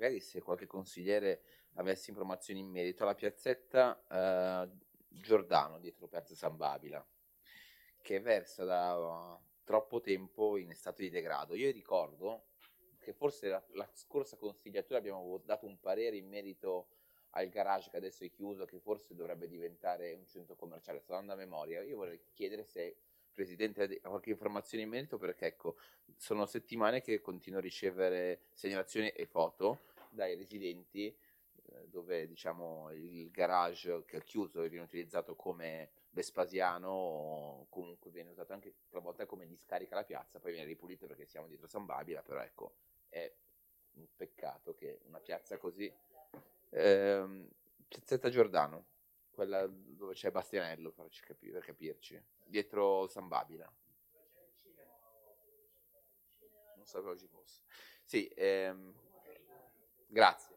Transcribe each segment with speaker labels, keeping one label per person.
Speaker 1: magari se qualche consigliere avesse informazioni in merito alla piazzetta Giordano dietro Piazza San Babila, che versa da troppo tempo in stato di degrado. Io ricordo che forse la scorsa consigliatura abbiamo dato un parere in merito al garage che adesso è chiuso, che forse dovrebbe diventare un centro commerciale. Sto andando a memoria. Io vorrei chiedere se il Presidente ha qualche informazione in merito, perché ecco, sono settimane che continuo a ricevere segnalazioni e foto dai residenti dove diciamo il garage che è chiuso e viene utilizzato come Vespasiano, o comunque viene usato anche talvolta come discarica la piazza, poi viene ripulito perché siamo dietro San Babila, però ecco, è un peccato che una piazza così. Piazzetta Giordano, quella dove c'è Bastianello, per capirci, dietro San Babila. Non sapevo ci fosse. Sì, grazie.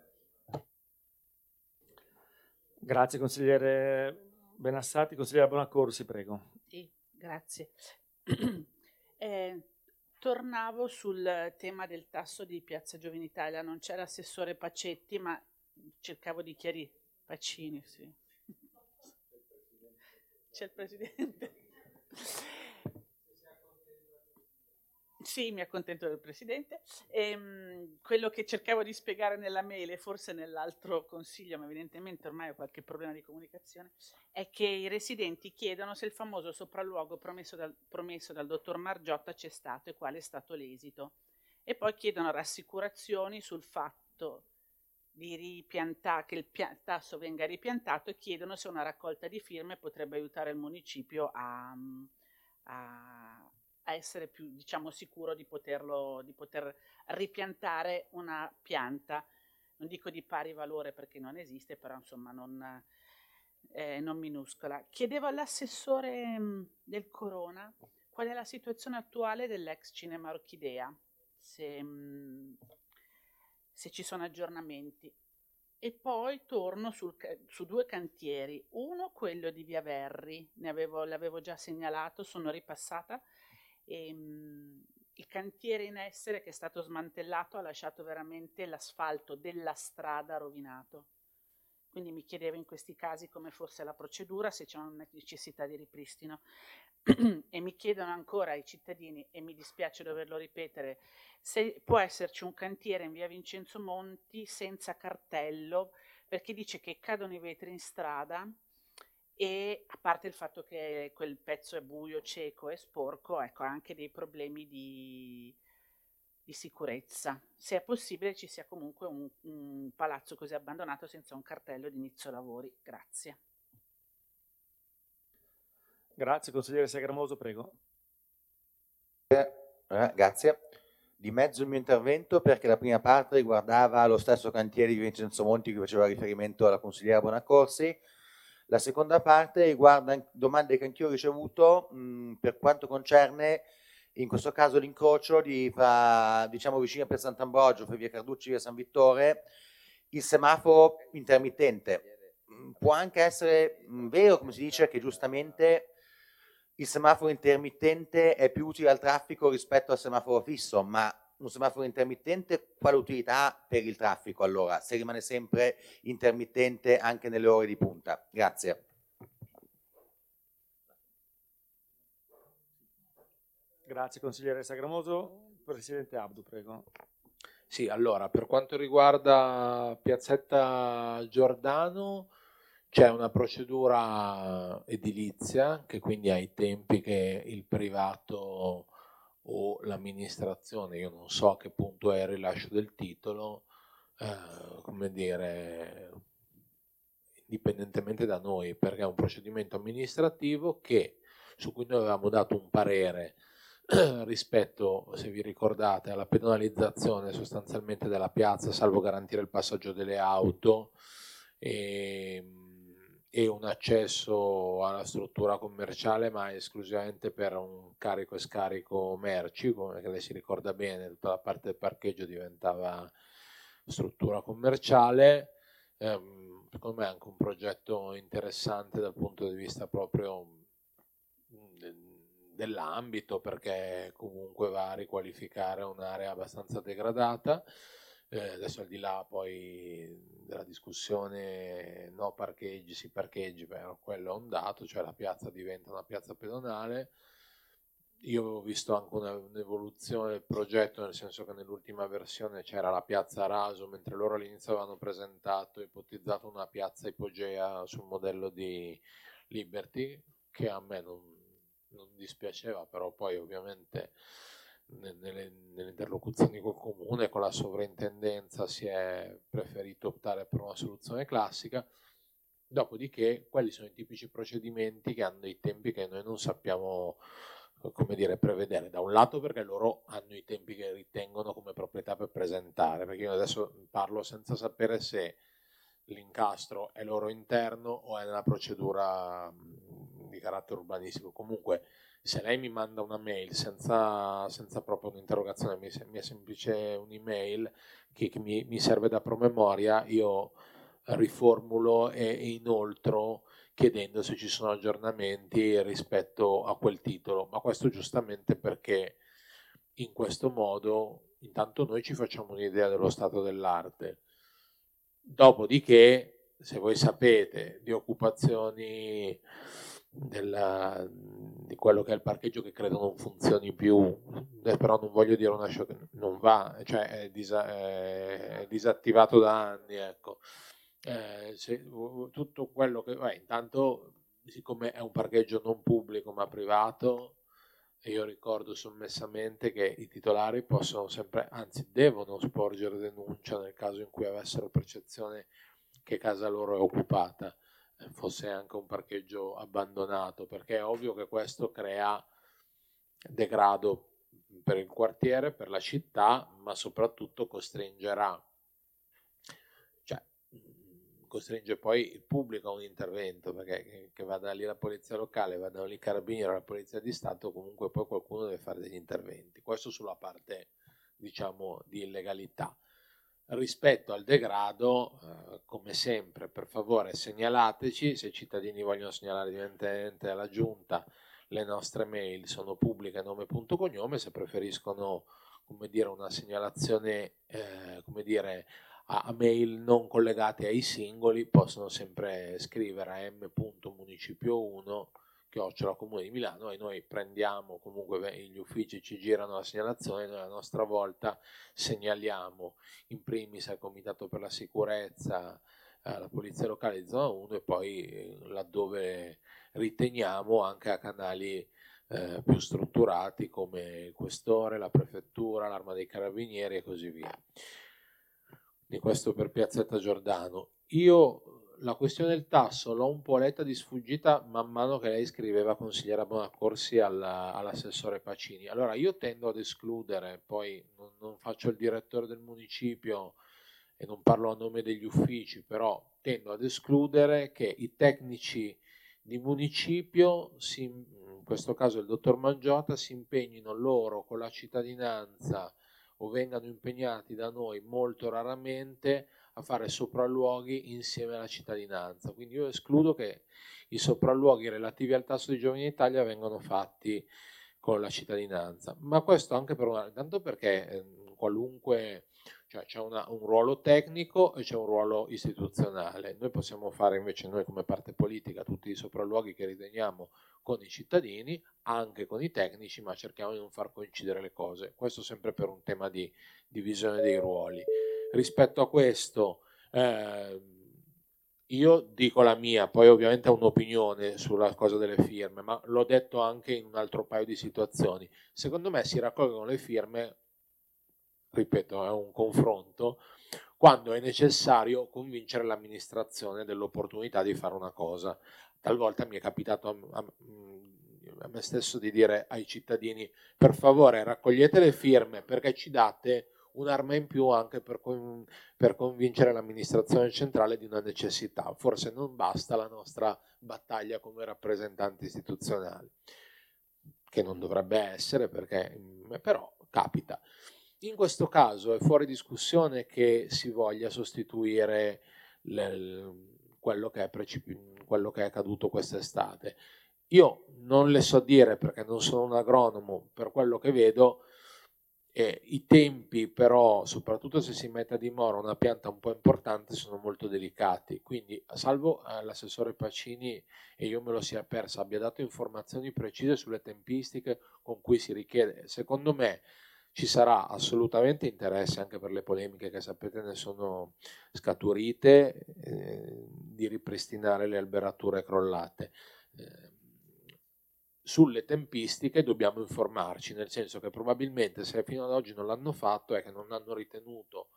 Speaker 2: Grazie consigliere Benassati. Consigliere Bonaccorsi, prego.
Speaker 3: Sì, grazie. Tornavo sul tema del tasso di Piazza Giovine Italia. Non c'era l'assessore Pacetti, ma cercavo di chiarire. Pacini, sì. C'è il presidente. Sì, mi accontento del presidente. Quello che cercavo di spiegare nella mail e forse nell'altro consiglio, ma evidentemente ormai ho qualche problema di comunicazione, è che i residenti chiedono se il famoso sopralluogo promesso dal dottor Margiotta c'è stato e qual è stato l'esito. E poi chiedono rassicurazioni sul fatto di che il tasso venga ripiantato, e chiedono se una raccolta di firme potrebbe aiutare il municipio a essere più, diciamo, sicuro di poter ripiantare una pianta, non dico di pari valore perché non esiste, però insomma non minuscola. Chiedevo all'assessore del Corona qual è la situazione attuale dell'ex Cinema Orchidea, se ci sono aggiornamenti. E poi torno su due cantieri, uno quello di Via Verri, l'avevo già segnalato, sono ripassata. Il cantiere in essere che è stato smantellato ha lasciato veramente l'asfalto della strada rovinato, quindi mi chiedevo in questi casi come fosse la procedura, se c'è una necessità di ripristino. E mi chiedono ancora i cittadini, e mi dispiace doverlo ripetere, se può esserci un cantiere in via Vincenzo Monti senza cartello, perché dice che cadono i vetri in strada, e a parte il fatto che quel pezzo è buio, cieco e sporco, ecco, ha anche dei problemi di sicurezza. Se è possibile ci sia comunque un palazzo così abbandonato senza un cartello di inizio lavori. Grazie.
Speaker 2: Grazie, consigliere Sagramoso, prego.
Speaker 4: Grazie. Di mezzo il mio intervento perché la prima parte riguardava lo stesso cantiere di Vincenzo Monti che faceva riferimento alla consigliera Bonaccorsi. La seconda parte riguarda domande che anch'io ho ricevuto per quanto concerne in questo caso l'incrocio diciamo vicino a Piazza Sant'Ambrogio, per via Carducci e via San Vittore, il semaforo intermittente. Può anche essere vero, come si dice, che giustamente il semaforo intermittente è più utile al traffico rispetto al semaforo fisso, ma un semaforo intermittente quale utilità per il traffico allora, se rimane sempre intermittente anche nelle ore di punta? Grazie.
Speaker 2: Grazie consigliere Sagramoso. Presidente Abdu, prego.
Speaker 5: Sì, allora, per quanto riguarda Piazzetta Giordano, c'è una procedura edilizia che quindi ha i tempi che il privato o l'amministrazione, io non so a che punto è il rilascio del titolo, come dire, indipendentemente da noi, perché è un procedimento amministrativo su cui noi avevamo dato un parere rispetto, se vi ricordate, alla penalizzazione sostanzialmente della piazza, salvo garantire il passaggio delle auto e un accesso alla struttura commerciale, ma esclusivamente per un carico e scarico merci, come lei si ricorda bene, tutta la parte del parcheggio diventava struttura commerciale. Secondo me è anche un progetto interessante dal punto di vista proprio dell'ambito, perché comunque va a riqualificare un'area abbastanza degradata. adesso al di là poi della discussione no parcheggi, sì parcheggi, però quello è un dato, cioè la piazza diventa una piazza pedonale. Io avevo visto anche un'evoluzione del progetto, nel senso che nell'ultima versione c'era la piazza Raso, mentre loro all'inizio avevano presentato, ipotizzato una piazza ipogea sul modello di Liberty, che a me non dispiaceva, però poi ovviamente nelle interlocuzioni col comune, con la sovrintendenza, si è preferito optare per una soluzione classica. Dopodiché quelli sono i tipici procedimenti che hanno dei tempi che noi non sappiamo, come dire, prevedere. Da un lato perché loro hanno i tempi che ritengono come proprietà per presentare, perché io adesso parlo senza sapere se l'incastro è loro interno o è nella procedura di carattere urbanistico. Comunque, se lei mi manda una mail senza proprio un'interrogazione, mi è semplice un'email che mi serve da promemoria, io riformulo e inoltro chiedendo se ci sono aggiornamenti rispetto a quel titolo, ma questo giustamente perché in questo modo intanto noi ci facciamo un'idea dello stato dell'arte, dopodiché se voi sapete di occupazioni di quello che è il parcheggio che credo non funzioni più, però non voglio dire una sciocchezza, non va, cioè è disattivato da anni, ecco. Tutto quello che intanto, siccome è un parcheggio non pubblico ma privato, io ricordo sommessamente che i titolari possono sempre, anzi devono sporgere denuncia nel caso in cui avessero percezione che casa loro è occupata, fosse anche un parcheggio abbandonato, perché è ovvio che questo crea degrado per il quartiere, per la città, ma soprattutto costringe poi il pubblico a un intervento, perché che vada lì la polizia locale, vadano lì i carabinieri o la polizia di Stato, comunque poi qualcuno deve fare degli interventi. Questo sulla parte, diciamo, di illegalità. Rispetto al degrado, come sempre, per favore segnalateci, se i cittadini vogliono segnalare direttamente alla giunta, le nostre mail sono pubbliche, nome, punto, cognome, se preferiscono, come dire, una segnalazione, come dire, a mail non collegate ai singoli, possono sempre scrivere a m.municipio1 @comune di Milano, e noi prendiamo, comunque gli uffici ci girano la segnalazione, noi a nostra volta segnaliamo in primis al Comitato per la Sicurezza, alla Polizia Locale di Zona 1 e poi laddove riteniamo anche a canali più strutturati come il Questore, la Prefettura, l'Arma dei Carabinieri e così via. Di questo per Piazzetta Giordano. Io la questione del tasso l'ho un po' letta di sfuggita man mano che lei scriveva consigliera Bonaccorsi all'assessore Pacini. Allora io tendo ad escludere, poi non faccio il direttore del municipio e non parlo a nome degli uffici, però tendo ad escludere che i tecnici di municipio, in questo caso il dottor Mangiota, si impegnino loro con la cittadinanza o vengano impegnati da noi molto raramente a fare sopralluoghi insieme alla cittadinanza. Quindi io escludo che i sopralluoghi relativi al tasso di giovani in Italia vengano fatti con la cittadinanza, ma questo anche tanto perché qualunque, cioè c'è un ruolo tecnico e c'è un ruolo istituzionale. Noi possiamo fare invece, noi come parte politica, tutti i sopralluoghi che riteniamo con i cittadini, anche con i tecnici, ma cerchiamo di non far coincidere le cose. Questo sempre per un tema di divisione dei ruoli. Rispetto a questo, io dico la mia, poi ovviamente ho un'opinione sulla cosa delle firme, ma l'ho detto anche in un altro paio di situazioni. Secondo me si raccolgono le firme, ripeto, è un confronto, quando è necessario convincere l'amministrazione dell'opportunità di fare una cosa. Talvolta mi è capitato a me stesso di dire ai cittadini: per favore raccogliete le firme perché ci date un'arma in più anche per convincere l'amministrazione centrale di una necessità. Forse non basta la nostra battaglia come rappresentanti istituzionali, che non dovrebbe essere, però capita. In questo caso è fuori discussione che si voglia sostituire quello che è accaduto quest'estate. Io non le so dire perché non sono un agronomo, per quello che vedo I tempi però, soprattutto se si mette a dimora una pianta un po' importante, sono molto delicati, quindi salvo l'assessore Pacini, e io me lo sia persa, abbia dato informazioni precise sulle tempistiche con cui si richiede, secondo me ci sarà assolutamente interesse, anche per le polemiche che sapete ne sono scaturite, di ripristinare le alberature crollate. Sulle tempistiche dobbiamo informarci, nel senso che probabilmente se fino ad oggi non l'hanno fatto è che non hanno ritenuto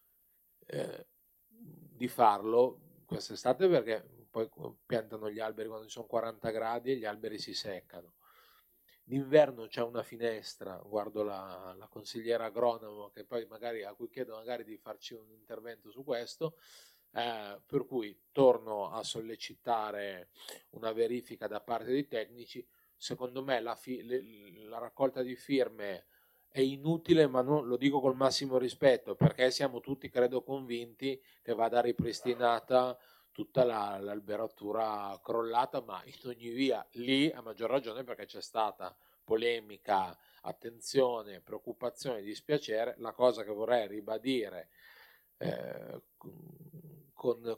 Speaker 5: di farlo quest'estate, perché poi piantano gli alberi quando ci sono 40 gradi e gli alberi si seccano. D'inverno c'è una finestra, guardo la consigliera agronomo che poi a cui chiedo magari di farci un intervento su questo, per cui torno a sollecitare una verifica da parte dei tecnici. Secondo me la raccolta di firme è inutile, ma non, lo dico col massimo rispetto, perché siamo tutti, credo, convinti che vada ripristinata tutta l'alberatura crollata, ma in ogni via lì a maggior ragione perché c'è stata polemica, attenzione, preoccupazione, dispiacere. La cosa che vorrei ribadire con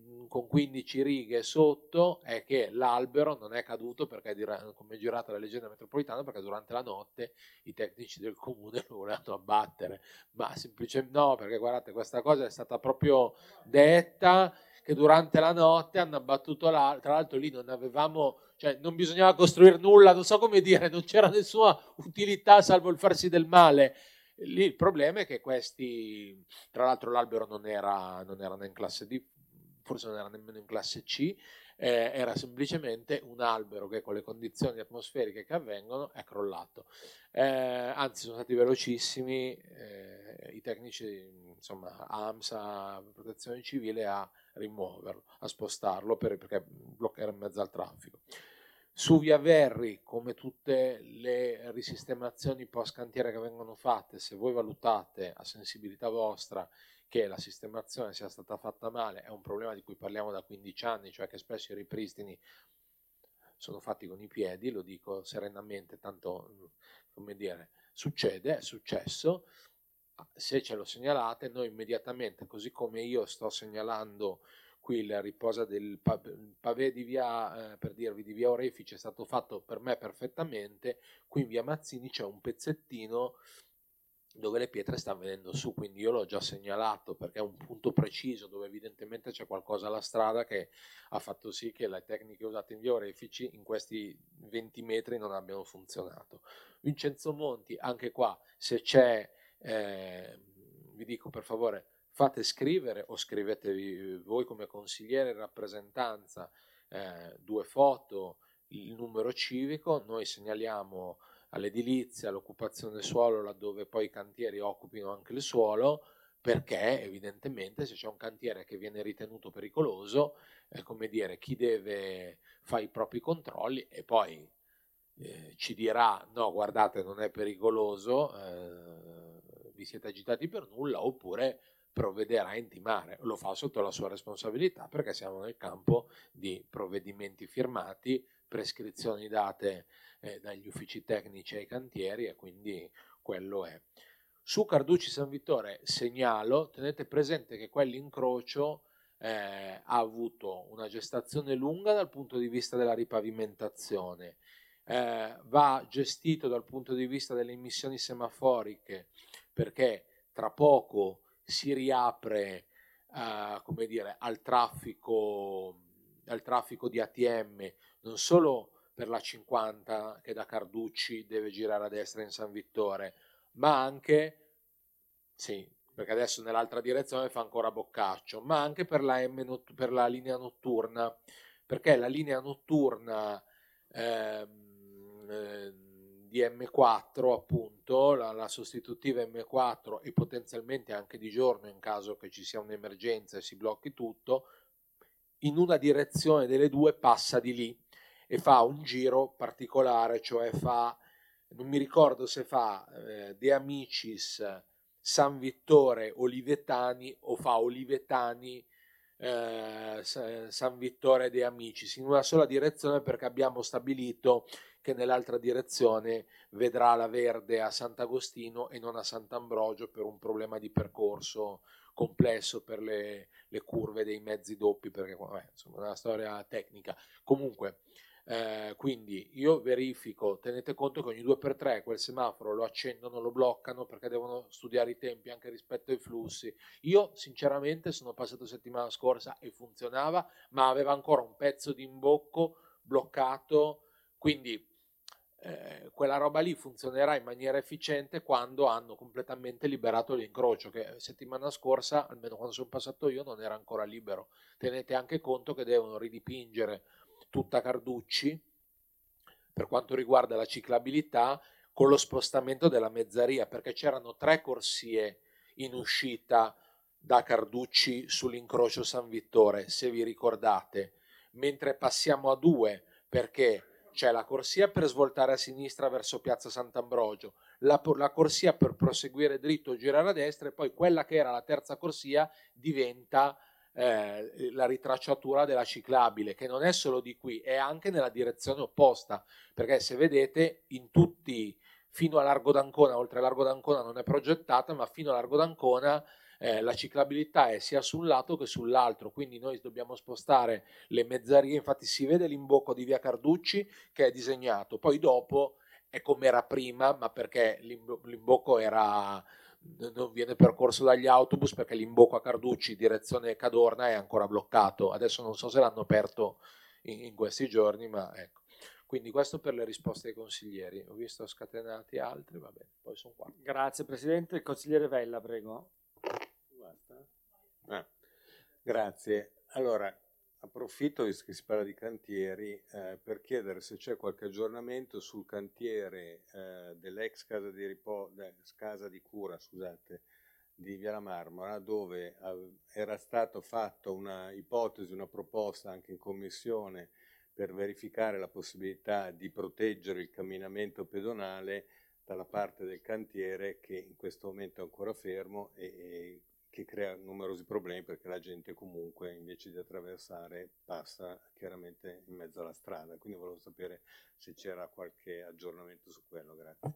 Speaker 5: 15 righe sotto è che l'albero non è caduto perché, come è girata la leggenda metropolitana, perché durante la notte i tecnici del comune lo volevano abbattere, ma semplicemente no, perché guardate, questa cosa è stata proprio detta, che durante la notte hanno abbattuto l'albero. Tra l'altro lì non avevamo, cioè non bisognava costruire nulla, non so come dire, non c'era nessuna utilità salvo il farsi del male. Lì il problema è che questi, tra l'altro l'albero non era in classe D, forse non era nemmeno in classe C, era semplicemente un albero che con le condizioni atmosferiche che avvengono è crollato. Anzi, sono stati velocissimi i tecnici, insomma, AMSA, Protezione Civile, a rimuoverlo, a spostarlo perché era in mezzo al traffico. Su Via Verri, come tutte le risistemazioni post cantiere che vengono fatte, se voi valutate a sensibilità vostra che la sistemazione sia stata fatta male, è un problema di cui parliamo da 15 anni, cioè che spesso i ripristini sono fatti con i piedi, lo dico serenamente, tanto, come dire, succede, è successo. Se ce lo segnalate, noi immediatamente, così come io sto segnalando qui il riposa del pavé di via, per dirvi, di via Orefice, è stato fatto per me perfettamente. Qui in via Mazzini c'è un pezzettino dove le pietre stanno venendo su, quindi io l'ho già segnalato perché è un punto preciso dove evidentemente c'è qualcosa alla strada che ha fatto sì che le tecniche usate in via Orefici in questi 20 metri non abbiano funzionato. Vincenzo Monti, anche qua, se c'è, vi dico per favore, fate scrivere o scrivetevi voi come consigliere in rappresentanza 2 foto, il numero civico, noi segnaliamo all'edilizia, all'occupazione del suolo, laddove poi i cantieri occupino anche il suolo, perché evidentemente se c'è un cantiere che viene ritenuto pericoloso, come dire, chi deve fare i propri controlli e poi ci dirà no, guardate, non è pericoloso, vi siete agitati per nulla, oppure provvederà a intimare, lo fa sotto la sua responsabilità perché siamo nel campo di provvedimenti firmati, prescrizioni date dagli uffici tecnici ai cantieri, e quindi quello è. Su Carducci San Vittore segnalo, tenete presente che quell'incrocio ha avuto una gestazione lunga dal punto di vista della ripavimentazione, va gestito dal punto di vista delle emissioni semaforiche, perché tra poco si riapre come dire, al traffico di ATM, non solo per la 50 che da Carducci deve girare a destra in San Vittore, ma anche, sì, perché adesso nell'altra direzione fa ancora Boccaccio, ma anche per la linea notturna, perché la linea notturna di M4, appunto, la sostitutiva M4, e potenzialmente anche di giorno in caso che ci sia un'emergenza e si blocchi tutto, in una direzione delle due passa di lì e fa un giro particolare, cioè fa, non mi ricordo se fa De Amicis, San Vittore, Olivetani, o fa Olivetani, San Vittore dei Amicis in una sola direzione, perché abbiamo stabilito che nell'altra direzione vedrà la verde a Sant'Agostino e non a Sant'Ambrogio, per un problema di percorso complesso per le curve dei mezzi doppi, perché insomma è una storia tecnica. Comunque quindi io verifico, tenete conto che ogni 2x3 quel semaforo lo accendono, lo bloccano, perché devono studiare i tempi anche rispetto ai flussi. Io sinceramente sono passato settimana scorsa e funzionava, ma aveva ancora un pezzo di imbocco bloccato, quindi quella roba lì funzionerà in maniera efficiente quando hanno completamente liberato l'incrocio, che settimana scorsa, almeno quando sono passato io, non era ancora libero. Tenete anche conto che devono ridipingere tutta Carducci per quanto riguarda la ciclabilità, con lo spostamento della mezzaria, perché c'erano 3 corsie in uscita da Carducci sull'incrocio San Vittore, se vi ricordate, mentre passiamo a 2 perché c'è la corsia per svoltare a sinistra verso Piazza Sant'Ambrogio, la corsia per proseguire dritto, girare a destra, e poi quella che era la terza corsia diventa la ritracciatura della ciclabile, che non è solo di qui, è anche nella direzione opposta, perché se vedete in tutti, fino a Largo d'Ancona, oltre Largo d'Ancona non è progettata, ma fino a Largo d'Ancona la ciclabilità è sia sul lato che sull'altro, quindi noi dobbiamo spostare le mezzarie. Infatti si vede l'imbocco di via Carducci che è disegnato, poi dopo è come era prima, ma perché l'imbocco non viene percorso dagli autobus, perché l'imbocco a Carducci direzione Cadorna è ancora bloccato. Adesso non so se l'hanno aperto in questi giorni, ma ecco. Quindi questo per le risposte ai consiglieri. Ho visto scatenati altri, va bene, poi sono qua.
Speaker 2: Grazie Presidente. Il consigliere Vella, prego.
Speaker 6: Basta? Grazie. Allora, approfitto, visto che si parla di cantieri, per chiedere se c'è qualche aggiornamento sul cantiere dell'ex casa di cura, scusate, di Via La Marmora, dove era stata fatta una ipotesi, una proposta anche in commissione per verificare la possibilità di proteggere il camminamento pedonale dalla parte del cantiere, che in questo momento è ancora fermo e che crea numerosi problemi, perché la gente comunque invece di attraversare passa chiaramente in mezzo alla strada. Quindi volevo sapere se c'era qualche aggiornamento su quello. Grazie.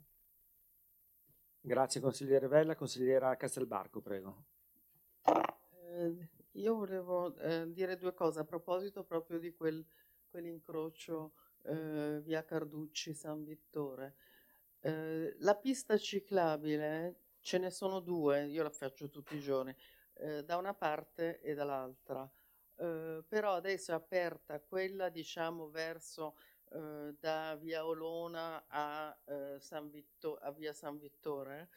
Speaker 2: Grazie consigliere Vella. Consigliera Castelbarco, prego.
Speaker 7: Io volevo dire 2 cose a proposito proprio di quell'incrocio via Carducci San Vittore. La pista ciclabile ce ne sono 2, io la faccio tutti i giorni, da una parte e dall'altra, però adesso è aperta quella, diciamo, verso da via Olona a via San Vittore.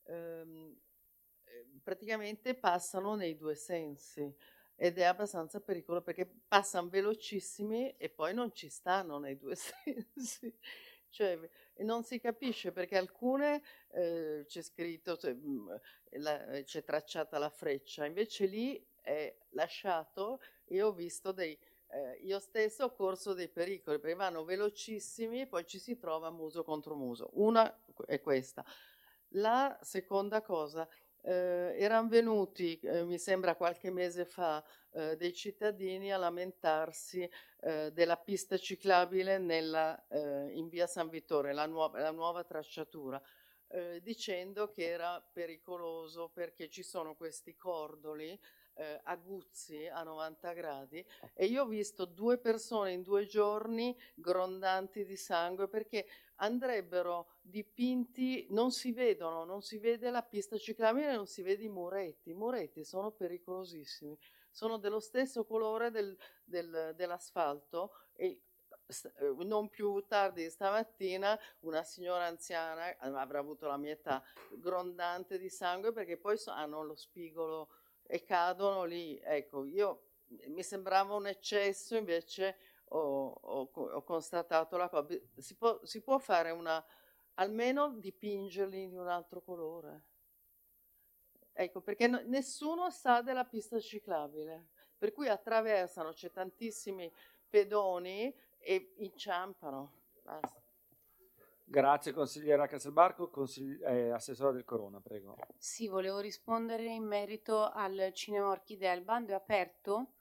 Speaker 7: Praticamente passano nei 2 sensi ed è abbastanza pericoloso, perché passano velocissimi e poi non ci stanno nei 2 sensi. Cioè, non si capisce, perché alcune c'è scritto, c'è tracciata la freccia, invece lì è lasciato, e ho visto io stesso ho corso dei pericoli, perché vanno velocissimi e poi ci si trova muso contro muso. Una è questa. La seconda cosa, erano venuti, mi sembra qualche mese fa, dei cittadini a lamentarsi della pista ciclabile in via San Vittore, la nuova tracciatura, dicendo che era pericoloso perché ci sono questi cordoli aguzzi a 90 gradi, e io ho visto 2 persone in 2 giorni grondanti di sangue, perché andrebbero dipinti, non si vedono, non si vede la pista ciclabile, non si vede i muretti sono pericolosissimi, sono dello stesso colore dell'asfalto, e non più tardi stamattina una signora anziana, avrà avuto la mia età, grondante di sangue, perché poi hanno lo spigolo e cadono lì. Ecco, mi sembrava un eccesso, invece ho constatato la cosa. Si può fare almeno dipingerli di un altro colore. Ecco, perché nessuno sa della pista ciclabile, per cui attraversano, c'è tantissimi pedoni e inciampano. Basta.
Speaker 2: Grazie consigliera Castelbarco. Assessore del Corona, prego.
Speaker 8: Sì, volevo rispondere in merito al Cinema Orchidea. Il bando è aperto,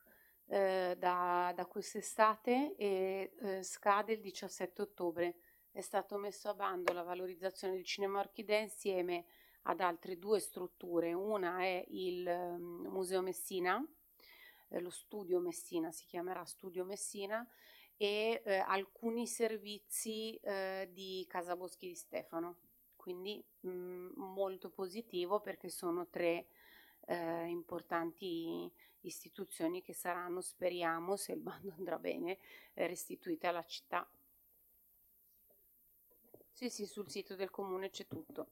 Speaker 8: da quest'estate e scade il 17 ottobre. È stato messo a bando la valorizzazione del cinema Orchidea insieme ad altre 2 strutture. Una è il Museo Messina, lo Studio Messina, si chiamerà Studio Messina, e alcuni servizi di Casa Boschi di Stefano. Quindi molto positivo, perché sono 3 importanti istituzioni che saranno, speriamo, se il bando andrà bene, restituite alla città. Sì, sul sito del comune c'è tutto.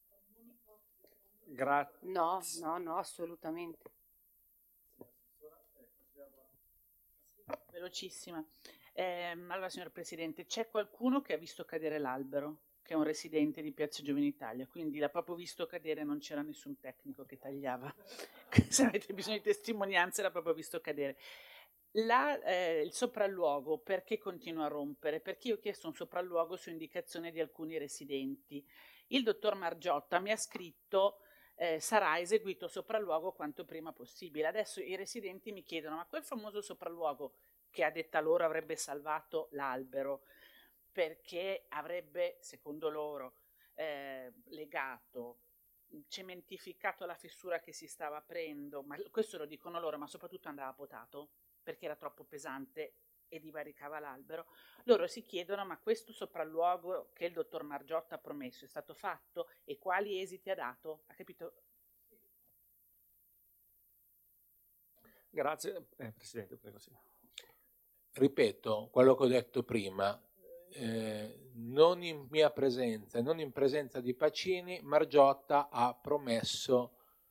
Speaker 2: Grazie.
Speaker 8: No, assolutamente.
Speaker 3: Velocissima. Allora, signor Presidente, c'è qualcuno che ha visto cadere l'albero, che è un residente di Piazza Giovine Italia, quindi l'ha proprio visto cadere, non c'era nessun tecnico che tagliava. Se avete bisogno di testimonianze, l'ha proprio visto cadere. Il sopralluogo, perché continua a rompere? Perché io ho chiesto un sopralluogo su indicazione di alcuni residenti. Il dottor Margiotta mi ha scritto sarà eseguito sopralluogo quanto prima possibile. Adesso i residenti mi chiedono: ma quel famoso sopralluogo che a detta loro avrebbe salvato l'albero, perché avrebbe, secondo loro, legato, cementificato la fessura che si stava aprendo, ma questo lo dicono loro, ma soprattutto andava potato perché era troppo pesante e divaricava l'albero. Loro si chiedono: ma questo sopralluogo che il dottor Margiotta ha promesso è stato fatto, e quali esiti ha dato? Ha capito?
Speaker 2: Grazie. Presidente, prego. Sì.
Speaker 5: Ripeto quello che ho detto prima, non in mia presenza, non in presenza di Pacini, Margiotta ha promesso,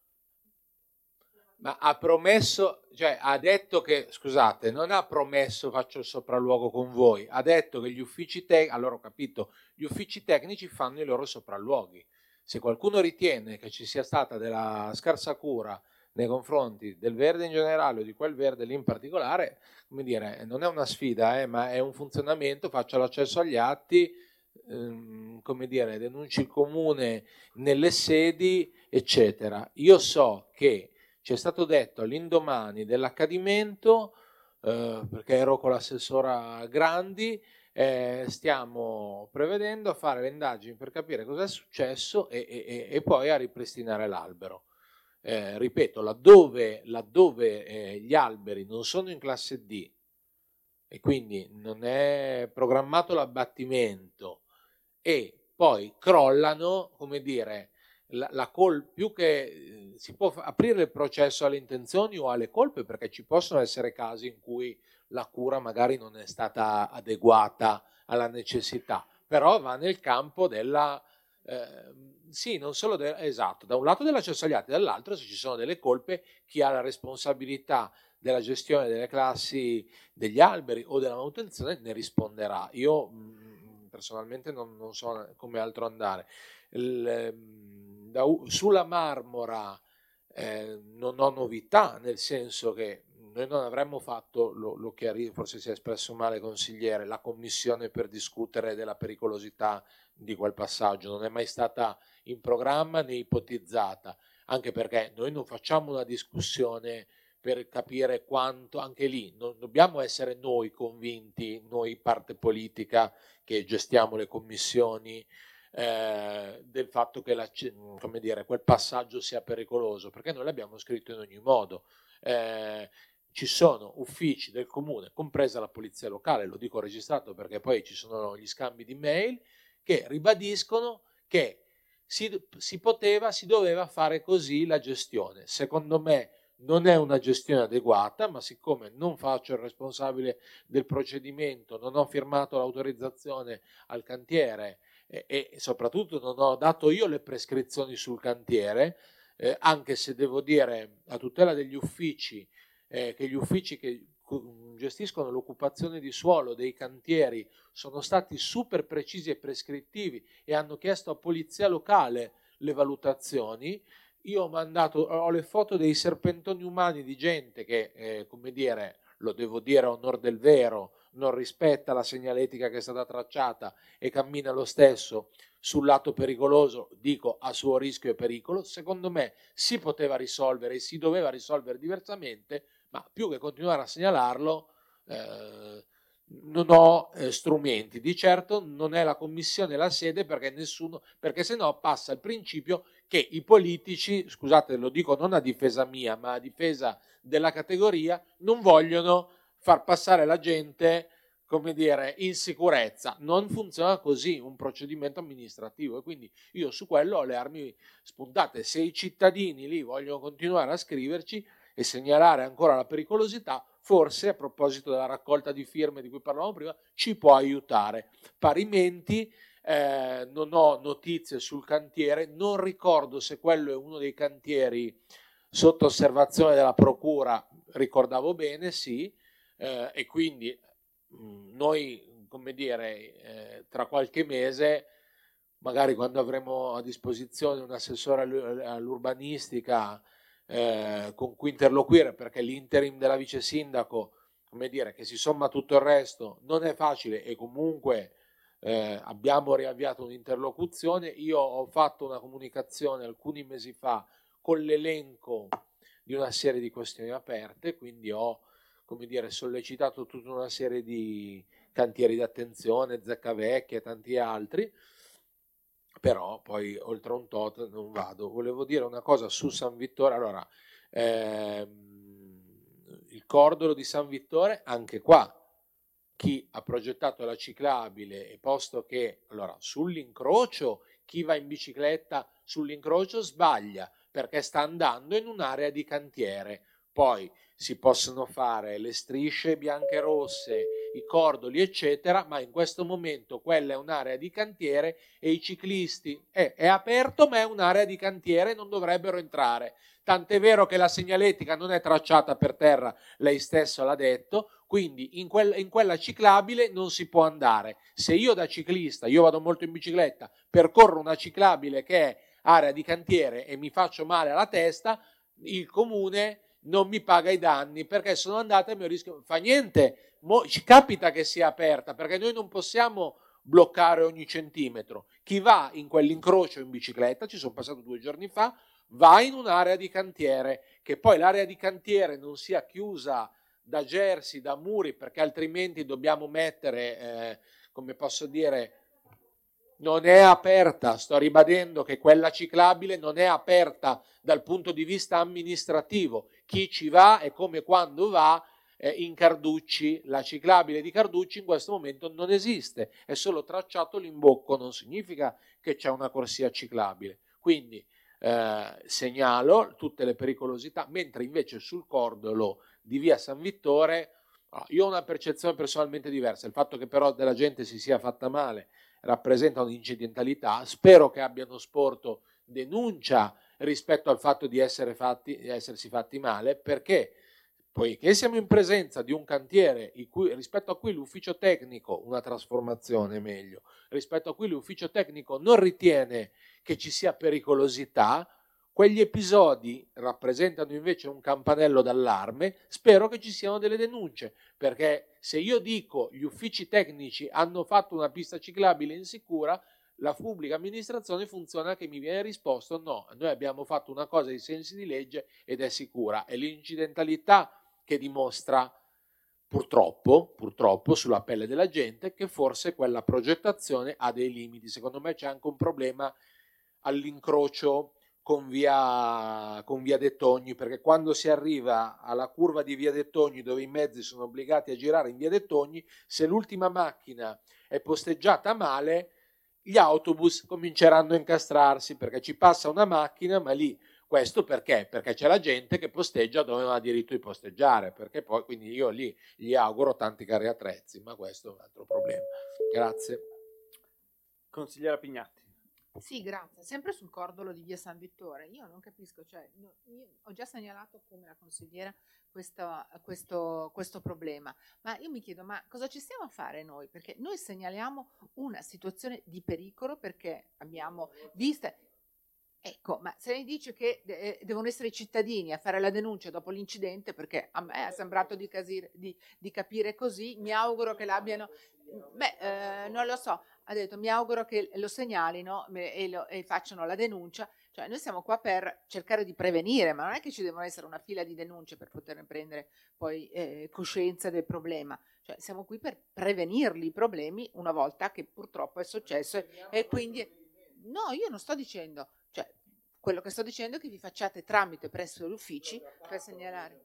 Speaker 5: cioè ha detto che, scusate, non ha promesso faccio il sopralluogo con voi, ha detto che gli uffici tecnici, allora ho capito, gli uffici tecnici fanno i loro sopralluoghi. Se qualcuno ritiene che ci sia stata della scarsa cura nei confronti del verde in generale o di quel verde lì in particolare, come dire, non è una sfida, ma è un funzionamento, faccia l'accesso agli atti, come dire, denunci il comune nelle sedi, eccetera. Io so che ci è stato detto all'indomani dell'accadimento, perché ero con l'assessora Grandi, stiamo prevedendo a fare le indagini per capire cosa è successo e poi a ripristinare l'albero. Ripeto, laddove gli alberi non sono in classe D e quindi non è programmato l'abbattimento e poi crollano, come dire, più che si può aprire il processo alle intenzioni o alle colpe, perché ci possono essere casi in cui la cura magari non è stata adeguata alla necessità, però va nel campo della sì, non solo esatto, da un lato dell'accesso agli atti, dall'altro, se ci sono delle colpe, chi ha la responsabilità della gestione delle classi degli alberi o della manutenzione ne risponderà. Io personalmente non so come altro andare. Sulla Marmora non ho novità, nel senso che noi non avremmo fatto, lo chiarì, forse si è espresso male consigliere, la commissione per discutere della pericolosità di quel passaggio, non è mai stata in programma né ipotizzata, anche perché noi non facciamo una discussione per capire quanto, anche lì non dobbiamo essere noi convinti, noi parte politica che gestiamo le commissioni, del fatto che come dire, quel passaggio sia pericoloso, perché noi l'abbiamo scritto in ogni modo. Ci sono uffici del comune, compresa la polizia locale, lo dico registrato perché poi ci sono gli scambi di mail, che ribadiscono che si doveva fare così la gestione. Secondo me non è una gestione adeguata, ma siccome non faccio il responsabile del procedimento, non ho firmato l'autorizzazione al cantiere e soprattutto non ho dato io le prescrizioni sul cantiere, anche se devo dire a tutela degli uffici, che gli uffici che gestiscono l'occupazione di suolo dei cantieri sono stati super precisi e prescrittivi e hanno chiesto a polizia locale le valutazioni. Io ho le foto dei serpentoni umani di gente che, come dire, lo devo dire a onor del vero, non rispetta la segnaletica che è stata tracciata e cammina lo stesso sul lato pericoloso, dico a suo rischio e pericolo. Secondo me si poteva risolvere e si doveva risolvere diversamente, ma più che continuare a segnalarlo non ho strumenti. Di certo non è la commissione la sede, perché se no passa il principio che i politici, scusate lo dico non a difesa mia ma a difesa della categoria, non vogliono far passare la gente, come dire, in sicurezza. Non funziona così un procedimento amministrativo, e quindi io su quello ho le armi spuntate. Se i cittadini lì vogliono continuare a scriverci e segnalare ancora la pericolosità, forse, a proposito della raccolta di firme di cui parlavamo prima, ci può aiutare. Parimenti non ho notizie sul cantiere, non ricordo se quello è uno dei cantieri sotto osservazione della procura, ricordavo bene, sì, e quindi noi, come dire, tra qualche mese, magari quando avremo a disposizione un assessore all'urbanistica con cui interloquire, perché l'interim della vice sindaco, come dire, che si somma a tutto il resto, non è facile, e comunque abbiamo riavviato un'interlocuzione. Io ho fatto una comunicazione alcuni mesi fa con l'elenco di una serie di questioni aperte, quindi ho, come dire, sollecitato tutta una serie di cantieri d'attenzione, Zeccavecchia e tanti altri, però poi oltre un tot non vado. Volevo dire una cosa su San Vittore. Allora, il cordolo di San Vittore, anche qua, chi ha progettato la ciclabile, e posto che, allora, sull'incrocio, chi va in bicicletta sull'incrocio sbaglia, perché sta andando in un'area di cantiere. Poi si possono fare le strisce bianche e rosse, i cordoli eccetera, ma in questo momento quella è un'area di cantiere e i ciclisti è aperto, ma è un'area di cantiere, non dovrebbero entrare. Tant'è vero che la segnaletica non è tracciata per terra, lei stesso l'ha detto, quindi in quella ciclabile non si può andare. Se io da ciclista, io vado molto in bicicletta, percorro una ciclabile che è area di cantiere e mi faccio male alla testa, il comune non mi paga i danni perché sono andata e mi rischio. Fa niente, ci capita che sia aperta, perché noi non possiamo bloccare ogni centimetro. Chi va in quell'incrocio in bicicletta, ci sono passato 2 giorni fa, va in un'area di cantiere. Che poi l'area di cantiere non sia chiusa da gersi, da muri, perché altrimenti dobbiamo mettere, come posso dire, non è aperta. Sto ribadendo che quella ciclabile non è aperta dal punto di vista amministrativo. Chi ci va è come quando va in Carducci. La ciclabile di Carducci in questo momento non esiste, è solo tracciato l'imbocco, non significa che c'è una corsia ciclabile. Quindi segnalo tutte le pericolosità, mentre invece sul cordolo di via San Vittore io ho una percezione personalmente diversa. Il fatto che però della gente si sia fatta male rappresenta un'incidentalità. Spero che abbiano sporto denuncia rispetto al fatto di essersi fatti male, perché poiché siamo in presenza di un cantiere rispetto a cui l'ufficio tecnico, una trasformazione meglio, rispetto a cui l'ufficio tecnico non ritiene che ci sia pericolosità, quegli episodi rappresentano invece un campanello d'allarme. Spero che ci siano delle denunce, perché se io dico gli uffici tecnici hanno fatto una pista ciclabile insicura, la pubblica amministrazione funziona che mi viene risposto no, noi abbiamo fatto una cosa ai sensi di legge ed è sicura. È l'incidentalità che dimostra purtroppo sulla pelle della gente che forse quella progettazione ha dei limiti. Secondo me c'è anche un problema all'incrocio con via Dettogni, perché quando si arriva alla curva di via Dettogni, dove i mezzi sono obbligati a girare in via Dettogni, se l'ultima macchina è posteggiata male, gli autobus cominceranno a incastrarsi, perché ci passa una macchina, ma lì questo perché? Perché c'è la gente che posteggia dove non ha diritto di posteggiare, perché poi quindi io lì gli auguro tanti carri attrezzi, ma questo è un altro problema. Grazie.
Speaker 2: Consigliera Pignatti.
Speaker 9: Sì, grazie. Sempre sul cordolo di via San Vittore, io non capisco, cioè, io ho già segnalato come la consigliera questo problema, ma io mi chiedo, ma cosa ci stiamo a fare noi? Perché noi segnaliamo una situazione di pericolo perché abbiamo viste, Ecco, ma se lei dice che devono essere i cittadini a fare la denuncia dopo l'incidente, perché a me è sembrato di capire così, mi auguro che l'abbiano, non lo so, ha detto mi auguro che lo segnalino e facciano la denuncia, cioè noi siamo qua per cercare di prevenire, ma non è che ci devono essere una fila di denunce per poter prendere poi coscienza del problema, cioè siamo qui per prevenirli i problemi una volta che purtroppo è successo e quindi... No, io non sto dicendo, cioè quello che sto dicendo è che vi facciate tramite presso gli uffici per segnalare.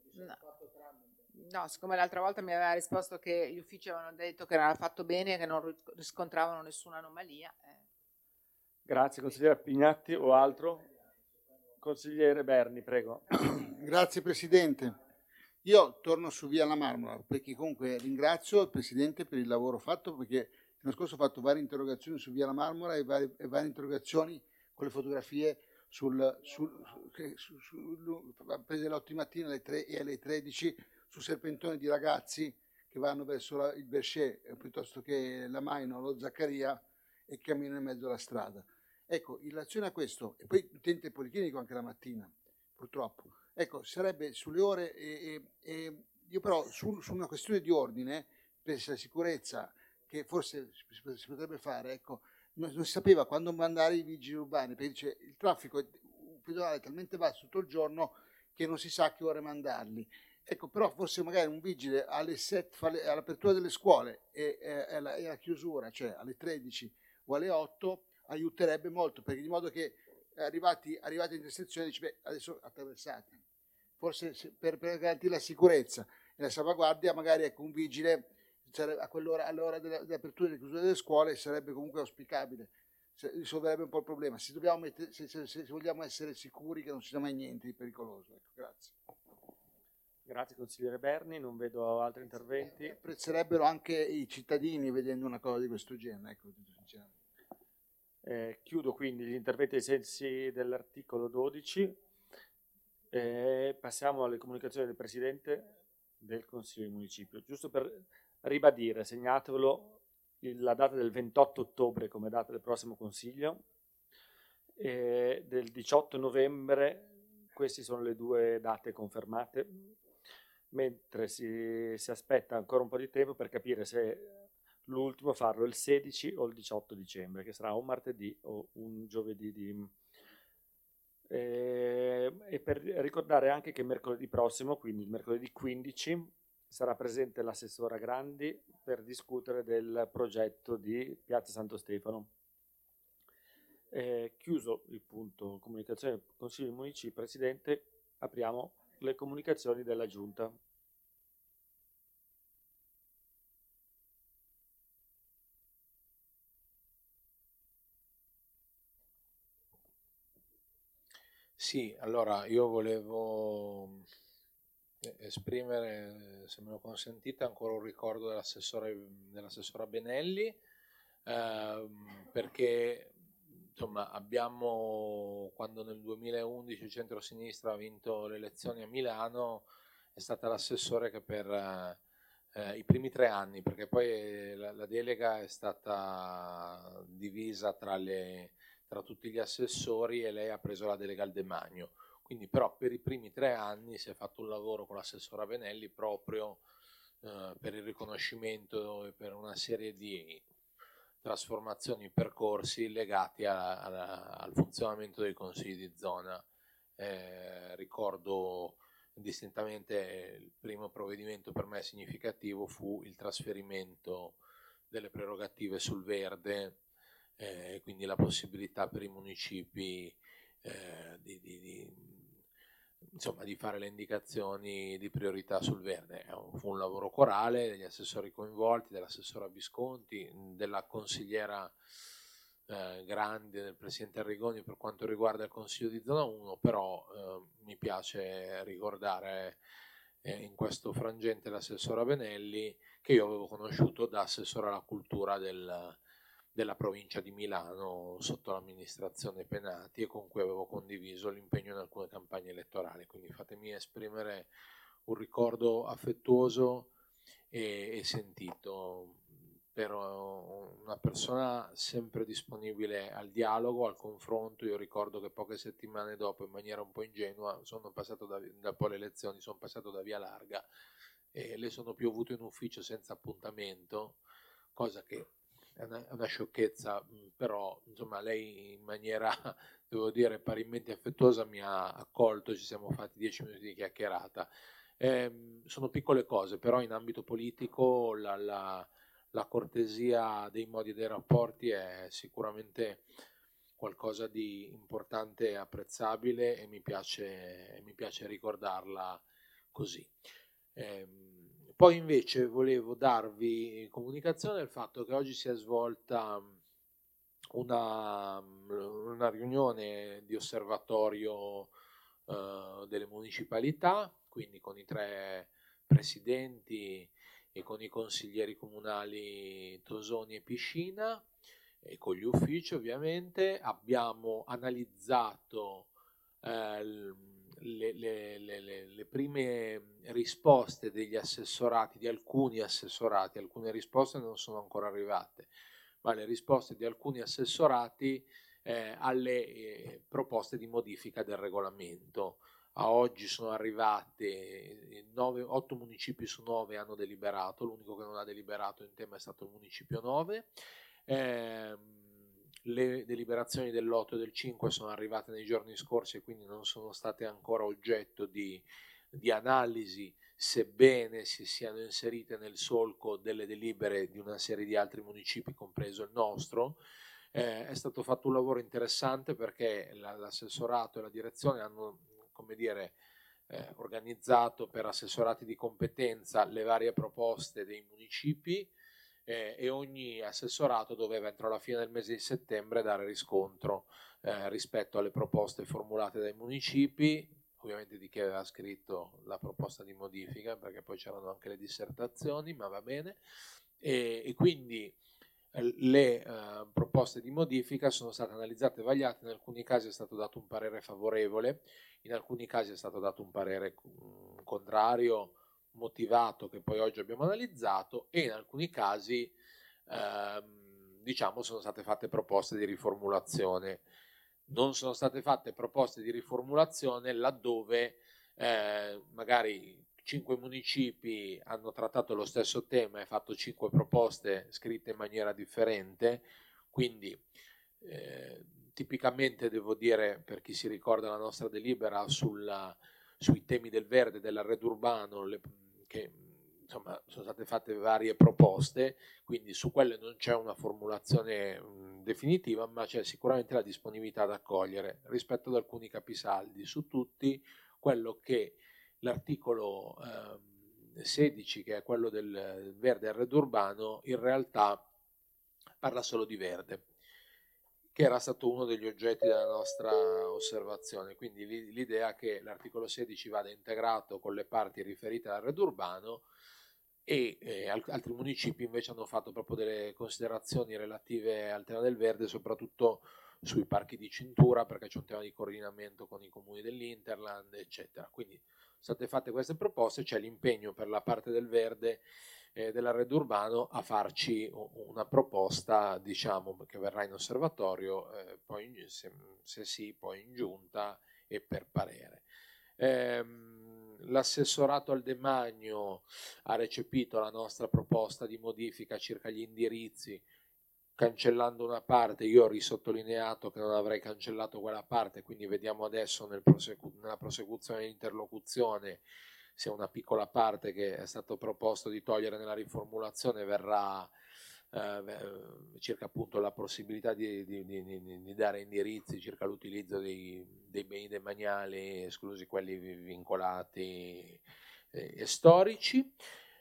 Speaker 9: No, siccome l'altra volta mi aveva risposto che gli uffici avevano detto che era fatto bene e che non riscontravano nessuna anomalia.
Speaker 2: Grazie, consigliere Pignatti o altro? Consigliere Berni, prego.
Speaker 10: Grazie Presidente. Io torno su Via La Marmora perché comunque ringrazio il Presidente per il lavoro fatto, perché l'anno scorso ho fatto varie interrogazioni su Via La Marmora e varie interrogazioni con le fotografie prese l'8 mattina alle 3 e alle 13 su serpentoni di ragazzi che vanno verso il Berchet piuttosto che la Maino o lo Zaccaria e camminano in mezzo alla strada. Ecco, in relazione a questo, e poi l'utente policlinico anche la mattina, purtroppo. Ecco, sarebbe sulle ore, io però su una questione di ordine, per la sicurezza, che forse si potrebbe fare, ecco, non si sapeva quando mandare i vigili urbani, perché dice, il traffico pedonale è talmente basso tutto il giorno che non si sa a che ore mandarli. Ecco, però forse magari un vigile alle 7, all'apertura delle scuole e alla chiusura, cioè alle 13 o alle 8, aiuterebbe molto, perché di modo che arrivati in intersezione dice, beh, adesso attraversate. Forse per garantire la sicurezza e la salvaguardia, magari ecco, un vigile a quell'ora, all'ora dell'apertura e della chiusura delle scuole sarebbe comunque auspicabile, risolverebbe un po' il problema. Se vogliamo essere sicuri che non ci sia mai niente di pericoloso. Ecco, grazie.
Speaker 2: Grazie consigliere Berni, non vedo altri interventi.
Speaker 10: Apprezzerebbero anche i cittadini vedendo una cosa di questo genere. Ecco, sinceramente.
Speaker 2: Chiudo quindi gli interventi ai sensi dell'articolo 12. Passiamo alle comunicazioni del Presidente del Consiglio di Municipio. Giusto per ribadire, segnatevelo, la data del 28 ottobre come data del prossimo Consiglio e del 18 novembre, queste sono le due date confermate, mentre si aspetta ancora un po' di tempo per capire se l'ultimo farlo il 16 o il 18 dicembre, che sarà un martedì o un giovedì. E per ricordare anche che mercoledì prossimo, quindi il mercoledì 15, sarà presente l'assessora Grandi per discutere del progetto di Piazza Santo Stefano. Chiuso il punto comunicazione del Consiglio di Municipio, Presidente, apriamo le comunicazioni della Giunta.
Speaker 5: Sì, allora io volevo esprimere, se me lo consentite, ancora un ricordo dell'assessora Benelli, perché insomma abbiamo, quando nel 2011 il centro-sinistra ha vinto le elezioni a Milano, è stata l'assessore che per i primi 3 anni, perché poi la delega è stata divisa tra tutti gli assessori e lei ha preso la delega al demanio. Quindi però per i primi 3 anni si è fatto un lavoro con l'assessora Benelli proprio per il riconoscimento e per una serie di trasformazioni, percorsi legati al funzionamento dei consigli di zona. Ricordo distintamente il primo provvedimento per me significativo fu il trasferimento delle prerogative sul verde, quindi la possibilità per i municipi di fare le indicazioni di priorità sul verde. Fu un lavoro corale degli assessori coinvolti, dell'assessora Visconti, della consigliera Grandi e del presidente Arrigoni per quanto riguarda il Consiglio di Zona 1, però mi piace ricordare in questo frangente l'assessora Benelli, che io avevo conosciuto da assessore alla cultura della provincia di Milano sotto l'amministrazione Penati e con cui avevo condiviso l'impegno in alcune campagne elettorali, quindi fatemi esprimere un ricordo affettuoso e sentito una persona sempre disponibile al dialogo, al confronto. Io ricordo che poche settimane dopo, in maniera un po' ingenua, sono passato dopo le elezioni, sono passato da Via Larga e le sono piovuto in ufficio senza appuntamento, cosa che è una sciocchezza, però insomma lei in maniera, devo dire, parimenti affettuosa mi ha accolto, ci siamo fatti 10 minuti di chiacchierata. Sono piccole cose, però in ambito politico la cortesia dei modi e dei rapporti è sicuramente qualcosa di importante e apprezzabile, e mi piace ricordarla così. Poi invece volevo darvi comunicazione del fatto che oggi si è svolta una riunione di osservatorio delle municipalità, quindi con i 3 presidenti e con i consiglieri comunali Tosoni e Piscina e con gli uffici ovviamente. Abbiamo analizzato le prime risposte degli assessorati, di alcuni assessorati. Alcune risposte non sono ancora arrivate, ma le risposte di alcuni assessorati alle proposte di modifica del regolamento. A oggi sono arrivate 8 municipi su 9 hanno deliberato, l'unico che non ha deliberato in tema è stato il municipio 9. Le deliberazioni dell'8 e del 5 sono arrivate nei giorni scorsi e quindi non sono state ancora oggetto di analisi, sebbene si siano inserite nel solco delle delibere di una serie di altri municipi, compreso il nostro. È stato fatto un lavoro interessante perché l'assessorato e la direzione hanno, come dire, organizzato per assessorati di competenza le varie proposte dei municipi, e ogni assessorato doveva entro la fine del mese di settembre dare riscontro rispetto alle proposte formulate dai municipi, ovviamente di chi aveva scritto la proposta di modifica, perché poi c'erano anche le dissertazioni, ma va bene, e quindi le proposte di modifica sono state analizzate e vagliate. In alcuni casi è stato dato un parere favorevole, in alcuni casi è stato dato un parere contrario motivato, che poi oggi abbiamo analizzato, e in alcuni casi diciamo sono state fatte proposte di riformulazione. Non sono state fatte proposte di riformulazione laddove magari 5 municipi hanno trattato lo stesso tema e fatto 5 proposte scritte in maniera differente, quindi tipicamente devo dire, per chi si ricorda la nostra delibera sui temi del verde, dell'arredo urbano, che insomma sono state fatte varie proposte, quindi su quelle non c'è una formulazione definitiva, ma c'è sicuramente la disponibilità ad accogliere rispetto ad alcuni capisaldi. Su tutti, quello che l'articolo 16, che è quello del verde arredo urbano, in realtà parla solo di verde, che era stato uno degli oggetti della nostra osservazione. Quindi l'idea che l'articolo 16 vada integrato con le parti riferite all'arredo urbano, e altri municipi invece hanno fatto proprio delle considerazioni relative al tema del verde, soprattutto sui parchi di cintura, perché c'è un tema di coordinamento con i comuni dell'Interland, eccetera. Quindi sono state fatte queste proposte, c'è l'impegno per la parte del verde dell'arredo urbano a farci una proposta, diciamo, che verrà in osservatorio, poi se sì, poi in giunta e per parere. L'assessorato al demanio ha recepito la nostra proposta di modifica circa gli indirizzi, cancellando una parte. Io ho risottolineato che non avrei cancellato quella parte, quindi vediamo adesso nella prosecuzione dell'interlocuzione se una piccola parte che è stato proposto di togliere nella riformulazione verrà circa appunto la possibilità di dare indirizzi circa l'utilizzo dei beni demaniali, esclusi quelli vincolati e storici.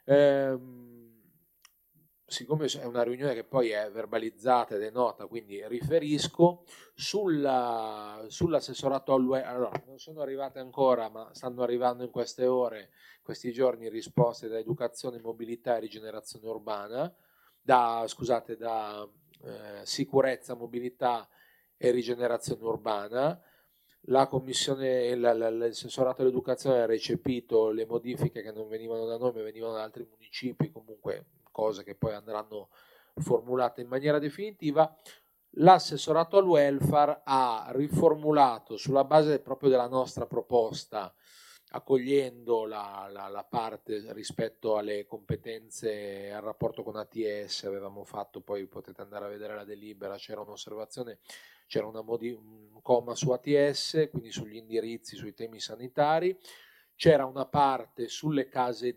Speaker 5: Siccome è una riunione che poi è verbalizzata ed è nota, quindi riferisco sull'assessorato all'UE. Allora, non sono arrivate ancora, ma stanno arrivando in queste ore, questi giorni, risposte da educazione, mobilità e rigenerazione urbana, da sicurezza, mobilità e rigenerazione urbana. La commissione, l'assessorato all'educazione ha recepito le modifiche che non venivano da noi ma venivano da altri municipi, comunque cose che poi andranno formulata in maniera definitiva. L'assessorato al welfare ha riformulato sulla base proprio della nostra proposta, accogliendo la parte rispetto alle competenze al rapporto con ATS. Avevamo fatto, poi potete andare a vedere la delibera, c'era un'osservazione, c'era un comma su ATS, quindi sugli indirizzi, sui temi sanitari, c'era una parte sulle case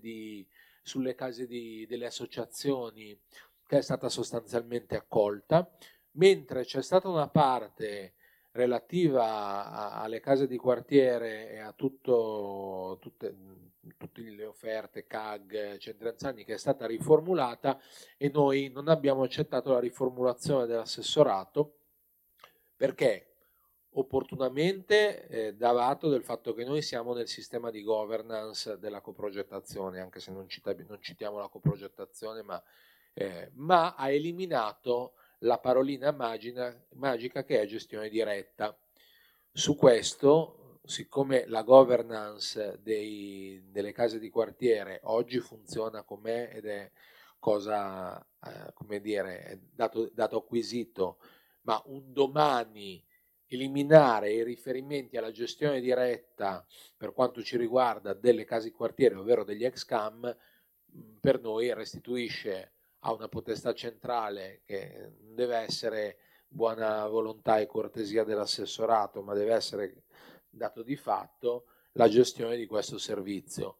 Speaker 5: delle associazioni che è stata sostanzialmente accolta, mentre c'è stata una parte relativa alle case di quartiere e a tutte le offerte CAG, centri anziani, che è stata riformulata, e noi non abbiamo accettato la riformulazione dell'assessorato perché opportunamente dà atto del fatto che noi siamo nel sistema di governance della coprogettazione, anche se non citiamo la coprogettazione, ma ha eliminato la parolina magica che è gestione diretta. Su questo, siccome la governance delle case di quartiere oggi funziona com'è ed è cosa, come dire, è dato acquisito, ma un domani eliminare i riferimenti alla gestione diretta per quanto ci riguarda delle case di quartiere, ovvero degli ex-CAM, per noi restituisce a una potestà centrale, che non deve essere buona volontà e cortesia dell'assessorato, ma deve essere dato di fatto, la gestione di questo servizio.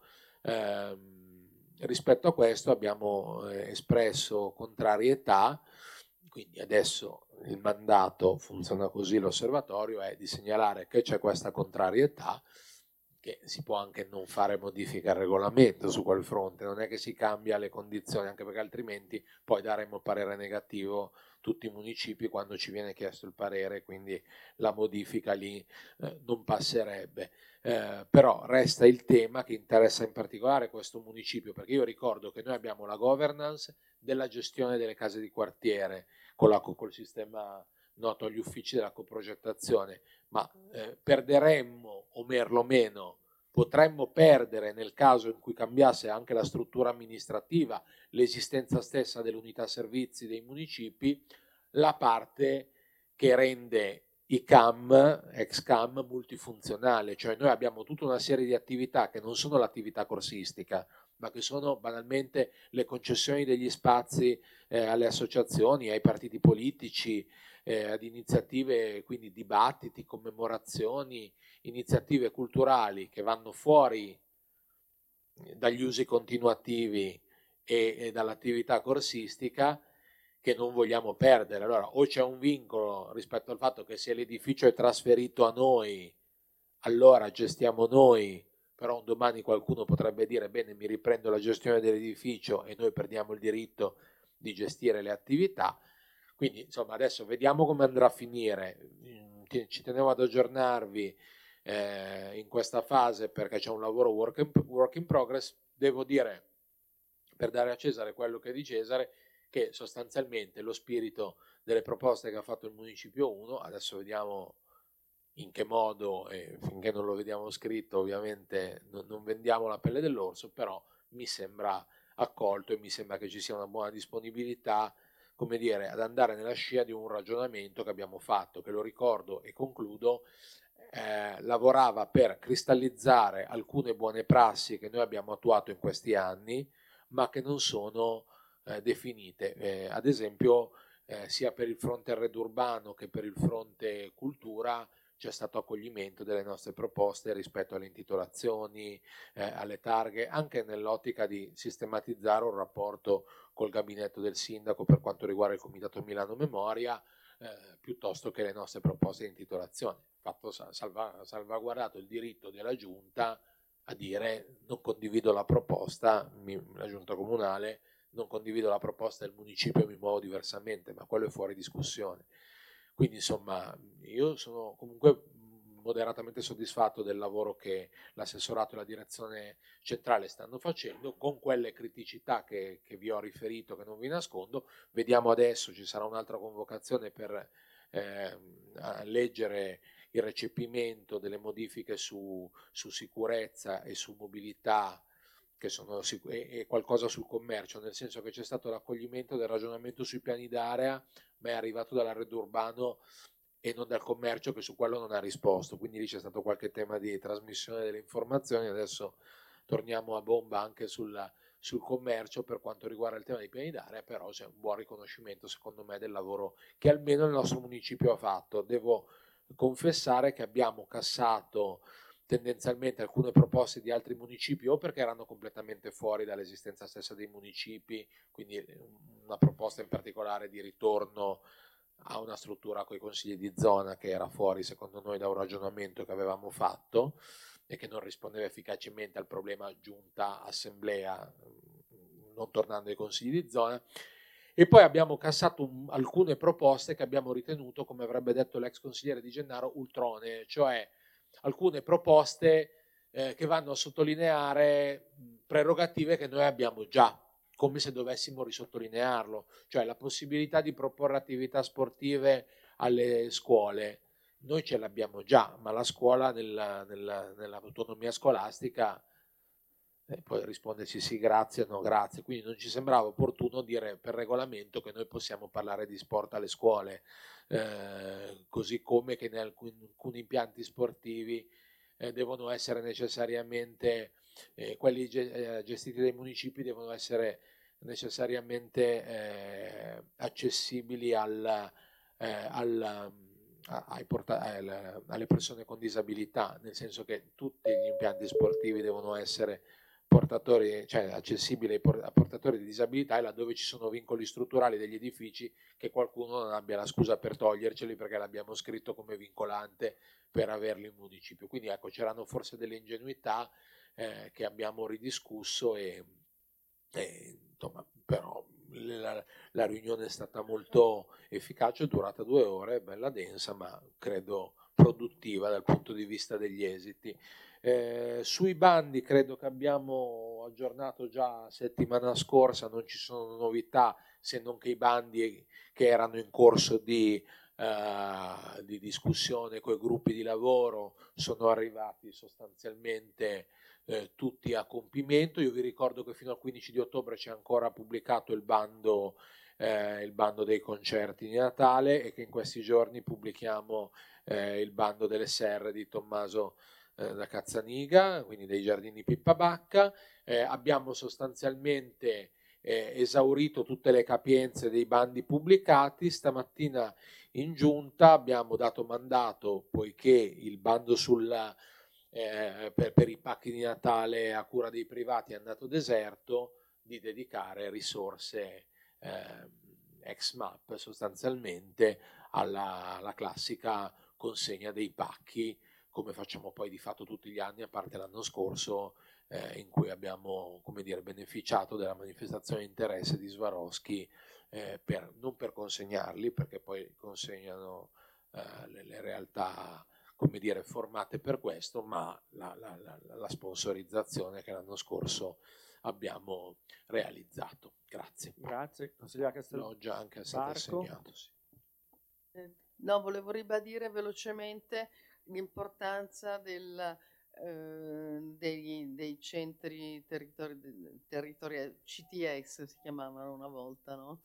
Speaker 5: Rispetto a questo abbiamo espresso contrarietà, quindi adesso il mandato funziona così, l'osservatorio è di segnalare che c'è questa contrarietà, che si può anche non fare modifica al regolamento su quel fronte, non è che si cambia le condizioni, anche perché altrimenti poi daremo parere negativo tutti i municipi quando ci viene chiesto il parere, quindi la modifica lì non passerebbe. Però resta il tema che interessa in particolare questo municipio, perché io ricordo che noi abbiamo la governance della gestione delle case di quartiere col sistema noto agli uffici della coprogettazione, ma perderemmo, o perlomeno potremmo perdere, nel caso in cui cambiasse anche la struttura amministrativa, l'esistenza stessa dell'unità servizi dei municipi, la parte che rende i CAM, ex-CAM, multifunzionale. Cioè noi abbiamo tutta una serie di attività che non sono l'attività corsistica, ma che sono banalmente le concessioni degli spazi alle associazioni, ai partiti politici, ad iniziative, quindi dibattiti, commemorazioni, iniziative culturali che vanno fuori dagli usi continuativi e dall'attività corsistica, che non vogliamo perdere. Allora, o c'è un vincolo rispetto al fatto che se l'edificio è trasferito a noi, allora gestiamo noi, però un domani qualcuno potrebbe dire bene, mi riprendo la gestione dell'edificio e noi perdiamo il diritto di gestire le attività. Quindi insomma adesso vediamo come andrà a finire, ci tenevo ad aggiornarvi in questa fase perché c'è un lavoro work in progress. Devo dire, per dare a Cesare quello che è di Cesare, che sostanzialmente lo spirito delle proposte che ha fatto il Municipio 1, adesso vediamo in che modo, e finché non lo vediamo scritto ovviamente non vendiamo la pelle dell'orso, però mi sembra accolto e mi sembra che ci sia una buona disponibilità, come dire, ad andare nella scia di un ragionamento che abbiamo fatto, che lo ricordo e concludo, lavorava per cristallizzare alcune buone prassi che noi abbiamo attuato in questi anni, ma che non sono definite. Ad esempio, sia per il fronte arredo urbano che per il fronte cultura c'è stato accoglimento delle nostre proposte rispetto alle intitolazioni, alle targhe, anche nell'ottica di sistematizzare un rapporto col gabinetto del sindaco per quanto riguarda il Comitato Milano Memoria, piuttosto che le nostre proposte di intitolazione. Fatto salvaguardato il diritto della Giunta a dire non condivido la proposta, la Giunta Comunale, non condivido la proposta del municipio e mi muovo diversamente, ma quello è fuori discussione. Quindi insomma io sono comunque moderatamente soddisfatto del lavoro che l'assessorato e la direzione centrale stanno facendo, con quelle criticità che vi ho riferito, che non vi nascondo. Vediamo adesso, ci sarà un'altra convocazione per leggere il recepimento delle modifiche su sicurezza e su mobilità che e qualcosa sul commercio, nel senso che c'è stato l'accoglimento del ragionamento sui piani d'area, ma è arrivato dall'arredo urbano e non dal commercio, che su quello non ha risposto, quindi lì c'è stato qualche tema di trasmissione delle informazioni. Adesso torniamo a bomba anche sul commercio per quanto riguarda il tema dei piani d'area, però c'è un buon riconoscimento secondo me del lavoro che almeno il nostro municipio ha fatto. Devo confessare che abbiamo cassato tendenzialmente alcune proposte di altri municipi, o perché erano completamente fuori dall'esistenza stessa dei municipi, quindi una proposta in particolare di ritorno a una struttura con i consigli di zona che era fuori secondo noi da un ragionamento che avevamo fatto e che non rispondeva efficacemente al problema giunta-assemblea, non tornando ai consigli di zona. E poi abbiamo cassato alcune proposte che abbiamo ritenuto, come avrebbe detto l'ex consigliere Di Gennaro, ultronee, cioè alcune proposte che vanno a sottolineare prerogative che noi abbiamo già, come se dovessimo risottolinearlo, cioè la possibilità di proporre attività sportive alle scuole. Noi ce l'abbiamo già, ma la scuola nell'autonomia scolastica poi risponderci sì, grazie, no, grazie. Quindi non ci sembrava opportuno dire per regolamento che noi possiamo parlare di sport alle scuole, così come che in alcuni impianti sportivi devono essere necessariamente, quelli gestiti dai municipi devono essere necessariamente accessibili alle persone con disabilità, nel senso che tutti gli impianti sportivi devono essere portatori, cioè accessibili a portatori di disabilità, e laddove ci sono vincoli strutturali degli edifici che qualcuno non abbia la scusa per toglierceli perché l'abbiamo scritto come vincolante per averli in municipio. Quindi ecco, c'erano forse delle ingenuità che abbiamo ridiscusso e insomma, però la riunione è stata molto efficace, è durata 2 ore, bella densa, ma credo produttiva dal punto di vista degli esiti. Sui bandi credo che abbiamo aggiornato già settimana scorsa, non ci sono novità, se non che i bandi che erano in corso di discussione con i gruppi di lavoro sono arrivati sostanzialmente tutti a compimento. Io vi ricordo che fino al 15 di ottobre c'è ancora pubblicato il bando dei concerti di Natale, e che in questi giorni pubblichiamo il bando delle serre di Tommaso da Cazzaniga, quindi dei giardini Pippabacca. Abbiamo sostanzialmente esaurito tutte le capienze dei bandi pubblicati. Stamattina in giunta abbiamo dato mandato, poiché il bando per i pacchi di Natale a cura dei privati è andato deserto, di dedicare risorse ex MAP sostanzialmente alla classica consegna dei pacchi, come facciamo poi di fatto tutti gli anni, a parte l'anno scorso in cui abbiamo, come dire, beneficiato della manifestazione di interesse di Swarovski, non per consegnarli, perché poi consegnano le realtà, come dire, formate per questo, ma la sponsorizzazione che l'anno scorso abbiamo realizzato. Grazie.
Speaker 2: Grazie, consigliere Castelbarco.
Speaker 5: L'ho già anche stato assegnato. Sì.
Speaker 7: No, volevo ribadire velocemente l'importanza dei centri territoriali, CTS si chiamavano una volta, no?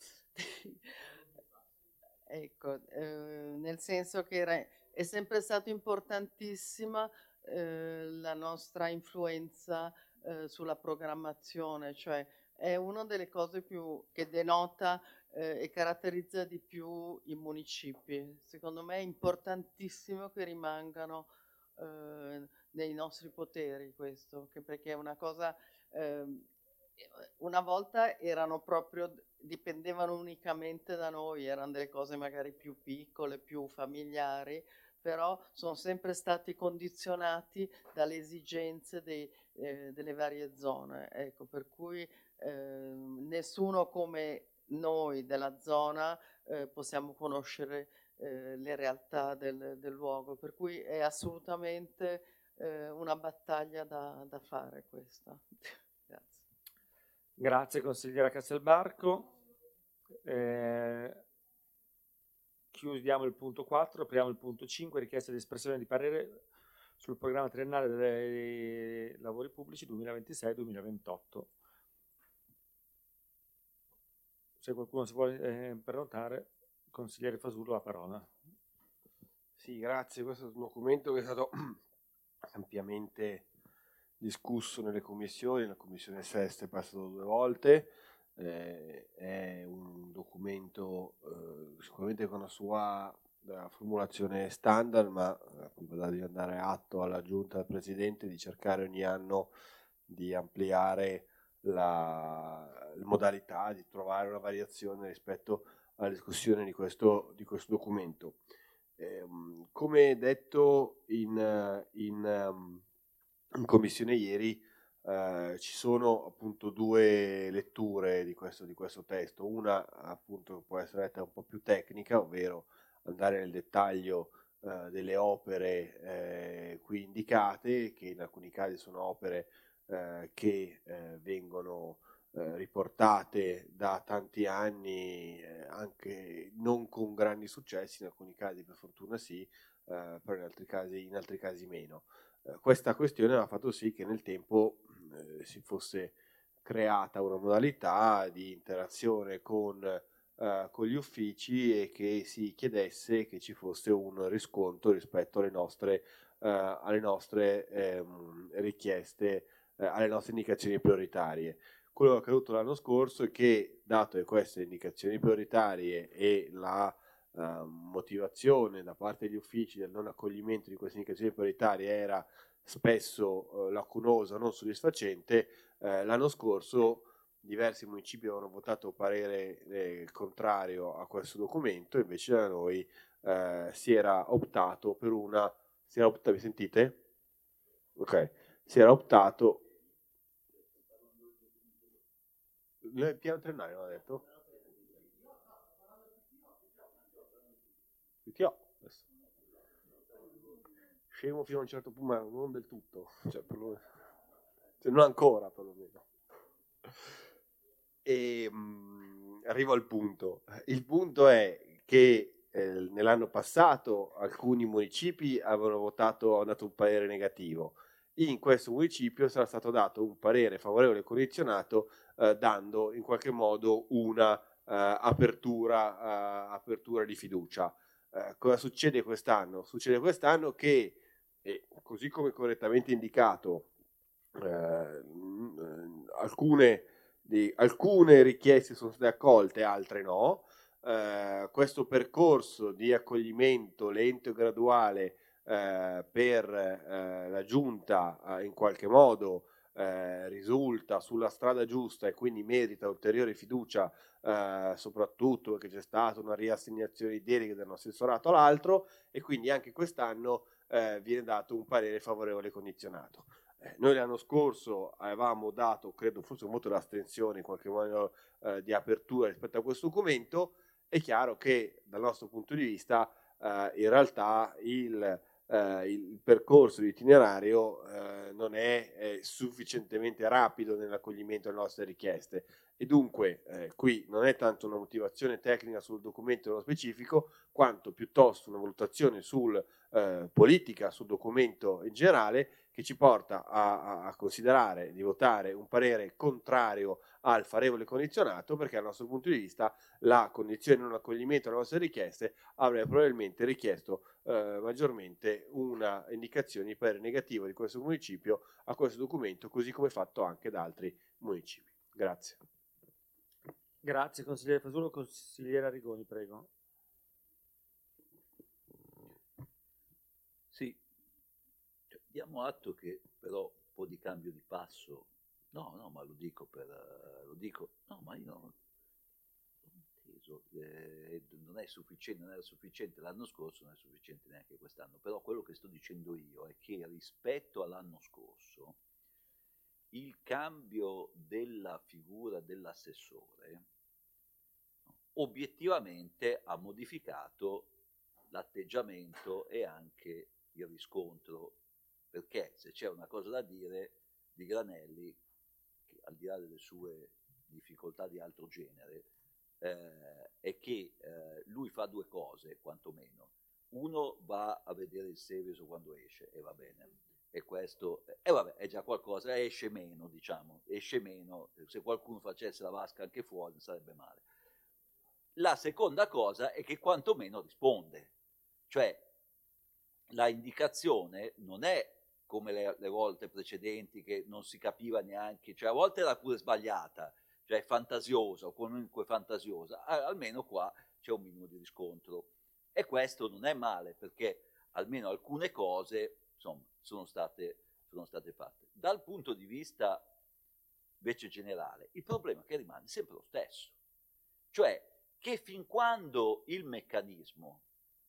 Speaker 7: Ecco, nel senso che è sempre stato importantissima la nostra influenza sulla programmazione, cioè è una delle cose più che denota e caratterizza di più i municipi. Secondo me è importantissimo che rimangano nei nostri poteri questo, perché è una cosa, una volta erano proprio, dipendevano unicamente da noi, erano delle cose magari più piccole, più familiari, però sono sempre stati condizionati dalle esigenze delle varie zone. Ecco, per cui nessuno come noi della zona possiamo conoscere le realtà del luogo, per cui è assolutamente una battaglia da fare questa. Grazie.
Speaker 2: Grazie consigliera Castelbarco. Chiudiamo il punto 4, apriamo il punto 5, richiesta di espressione di parere sul programma triennale dei lavori pubblici 2026-2028. Se qualcuno si vuole prenotare, consigliere Fasullo, la parola.
Speaker 11: Sì, grazie. Questo è un documento che è stato ampiamente discusso nelle commissioni, la commissione Seste è passato 2 volte, è un documento sicuramente con la sua formulazione standard, ma devi andare atto alla Giunta del Presidente di cercare ogni anno di ampliare la modalità, di trovare una variazione rispetto alla discussione di questo documento. Come detto in commissione ieri, ci sono appunto 2 letture di questo testo. Una appunto può essere letta un po' più tecnica, ovvero andare nel dettaglio delle opere qui indicate, che in alcuni casi sono opere che vengono riportate da tanti anni, anche non con grandi successi, in alcuni casi per fortuna sì, però in altri casi meno. Questa questione ha fatto sì che nel tempo si fosse creata una modalità di interazione con gli uffici e che si chiedesse che ci fosse un riscontro rispetto alle nostre richieste, alle nostre indicazioni prioritarie. Quello che è accaduto l'anno scorso è che, dato che queste indicazioni prioritarie e la motivazione da parte degli uffici del non accoglimento di queste indicazioni prioritarie era spesso lacunosa, non soddisfacente, l'anno scorso diversi municipi avevano votato parere contrario a questo documento, invece da noi si era optato per una... mi sentite? Ok, si era optato... Il piano triennale non ha detto? PTO. Scemo fino a un certo punto, ma non del tutto, cioè non ancora perlomeno. E arrivo al punto. Il punto è che nell'anno passato alcuni municipi hanno dato un parere negativo. In questo municipio sarà stato dato un parere favorevole e condizionato, dando in qualche modo una apertura di fiducia. Cosa succede quest'anno? Succede quest'anno che, così come correttamente indicato, alcune richieste sono state accolte, altre no. Questo percorso di accoglimento lento e graduale per la Giunta in qualche modo risulta sulla strada giusta e quindi merita ulteriore fiducia, soprattutto perché c'è stata una riassegnazione di deleghe da un assessorato all'altro, e quindi anche quest'anno viene dato un parere favorevole condizionato. Noi l'anno scorso avevamo dato, credo forse un voto d'astensione in qualche modo di apertura rispetto a questo documento. È chiaro che dal nostro punto di vista in realtà il percorso di itinerario non è sufficientemente rapido nell'accoglimento delle nostre richieste, e dunque qui non è tanto una motivazione tecnica sul documento nello specifico, quanto piuttosto una valutazione politica sul documento in generale, che ci porta a considerare di votare un parere contrario al favorevole condizionato, perché dal nostro punto di vista la condizione di non accoglimento delle nostre richieste avrebbe probabilmente richiesto maggiormente una indicazione di parere negativo di questo municipio a questo documento, così come fatto anche da altri municipi. Grazie.
Speaker 2: Grazie consigliere Fasullo. Consigliere Arrigoni, prego.
Speaker 12: Sì, diamo atto che però un po' di cambio di passo, no, ma lo dico, no, ma io non ho inteso, non è sufficiente, non era sufficiente l'anno scorso, non è sufficiente neanche quest'anno, però quello che sto dicendo io è che rispetto all'anno scorso il cambio della figura dell'assessore obiettivamente ha modificato l'atteggiamento e anche il riscontro, perché se c'è una cosa da dire di Granelli, che al di là delle sue difficoltà di altro genere, è che lui fa 2 cose quantomeno: uno va a vedere il Seveso quando esce e va bene, e questo vabbè, è già qualcosa, esce meno, diciamo, esce meno. Se qualcuno facesse la vasca anche fuori non sarebbe male. La seconda cosa è che quantomeno risponde, cioè la indicazione non è come le volte precedenti che non si capiva neanche, cioè a volte era pure sbagliata, cioè fantasiosa o comunque fantasiosa, almeno qua c'è un minimo di riscontro, e questo non è male, perché almeno alcune cose, insomma, sono state fatte. Dal punto di vista invece generale, il problema è che rimane sempre lo stesso, cioè che fin quando il meccanismo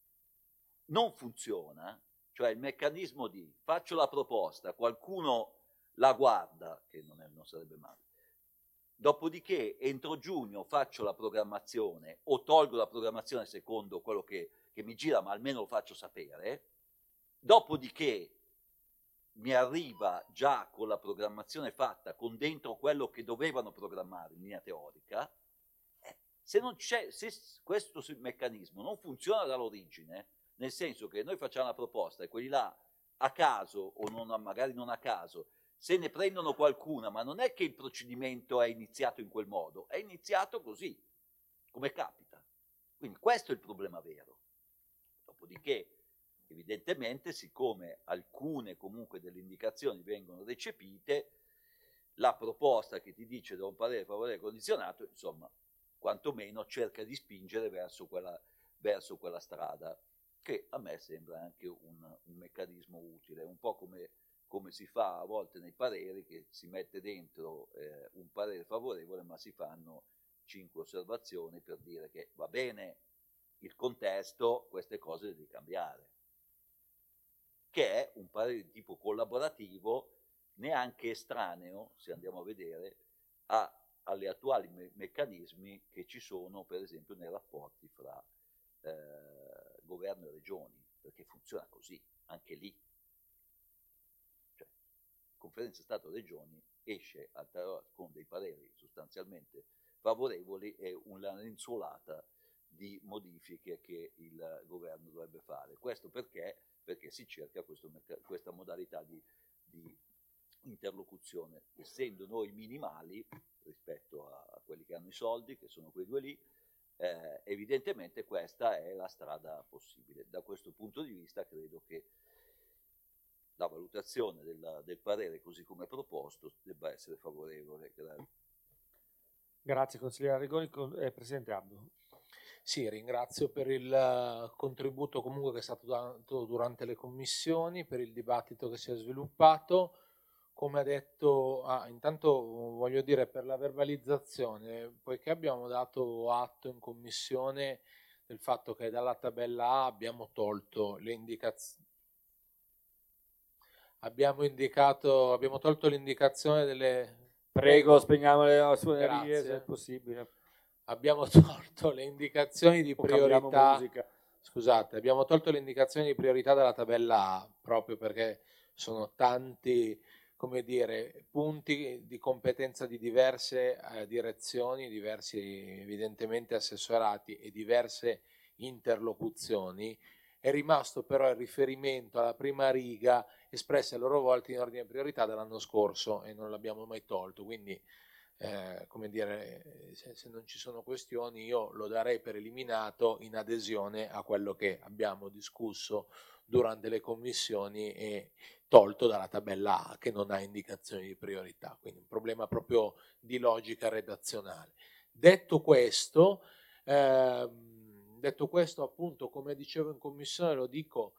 Speaker 12: non funziona, cioè il meccanismo di faccio la proposta, qualcuno la guarda, che non sarebbe male, dopodiché entro giugno faccio la programmazione o tolgo la programmazione secondo quello che mi gira, ma almeno lo faccio sapere, dopodiché mi arriva già con la programmazione fatta, con dentro quello che dovevano programmare in linea teorica. Se questo meccanismo non funziona dall'origine, nel senso che noi facciamo la proposta e quelli là a caso o magari non a caso se ne prendono qualcuna, ma non è che il procedimento è iniziato in quel modo, è iniziato così, come capita. Quindi questo è il problema vero. Dopodiché, evidentemente, siccome alcune comunque delle indicazioni vengono recepite, la proposta che ti dice da un parere favorevole condizionato, insomma, quantomeno cerca di spingere verso quella strada, che a me sembra anche un meccanismo utile, un po' come si fa a volte nei pareri, che si mette dentro un parere favorevole, ma si fanno 5 osservazioni per dire che va bene il contesto, queste cose le devi cambiare, che è un parere di tipo collaborativo, neanche estraneo, se andiamo a vedere, alle attuali meccanismi che ci sono, per esempio, nei rapporti fra governo e regioni, perché funziona così, anche lì. Cioè, conferenza Stato-Regioni esce con dei pareri sostanzialmente favorevoli e una lenzuolata di modifiche che il governo dovrebbe fare. Questo perché si cerca questa modalità di interlocuzione, essendo noi minimali rispetto a quelli che hanno i soldi, che sono quei due lì. Evidentemente questa è la strada possibile. Da questo punto di vista credo che la valutazione del parere così come proposto debba essere favorevole.
Speaker 2: Grazie consigliere Arrigoni. Presidente Abdo.
Speaker 5: Sì, ringrazio per il contributo comunque che è stato dato durante le commissioni, per il dibattito che si è sviluppato. Come ha detto, intanto voglio dire per la verbalizzazione, poiché abbiamo dato atto in commissione del fatto che dalla tabella A abbiamo tolto le indicazioni, abbiamo tolto l'indicazione delle...
Speaker 2: Prego, spegniamo le suonerie se è possibile.
Speaker 5: Abbiamo tolto le indicazioni di priorità. Scusate, abbiamo tolto le indicazioni di priorità dalla tabella A, proprio perché sono tanti, come dire, punti di competenza di diverse direzioni, diversi evidentemente assessorati e diverse interlocuzioni. È rimasto però il riferimento alla prima riga espresse a loro volta in ordine priorità dall'anno scorso e non l'abbiamo mai tolto, quindi come dire, se non ci sono questioni io lo darei per eliminato in adesione a quello che abbiamo discusso durante le commissioni e tolto dalla tabella A, che non ha indicazioni di priorità, quindi un problema proprio di logica redazionale. Detto questo appunto, come dicevo in commissione, lo dico,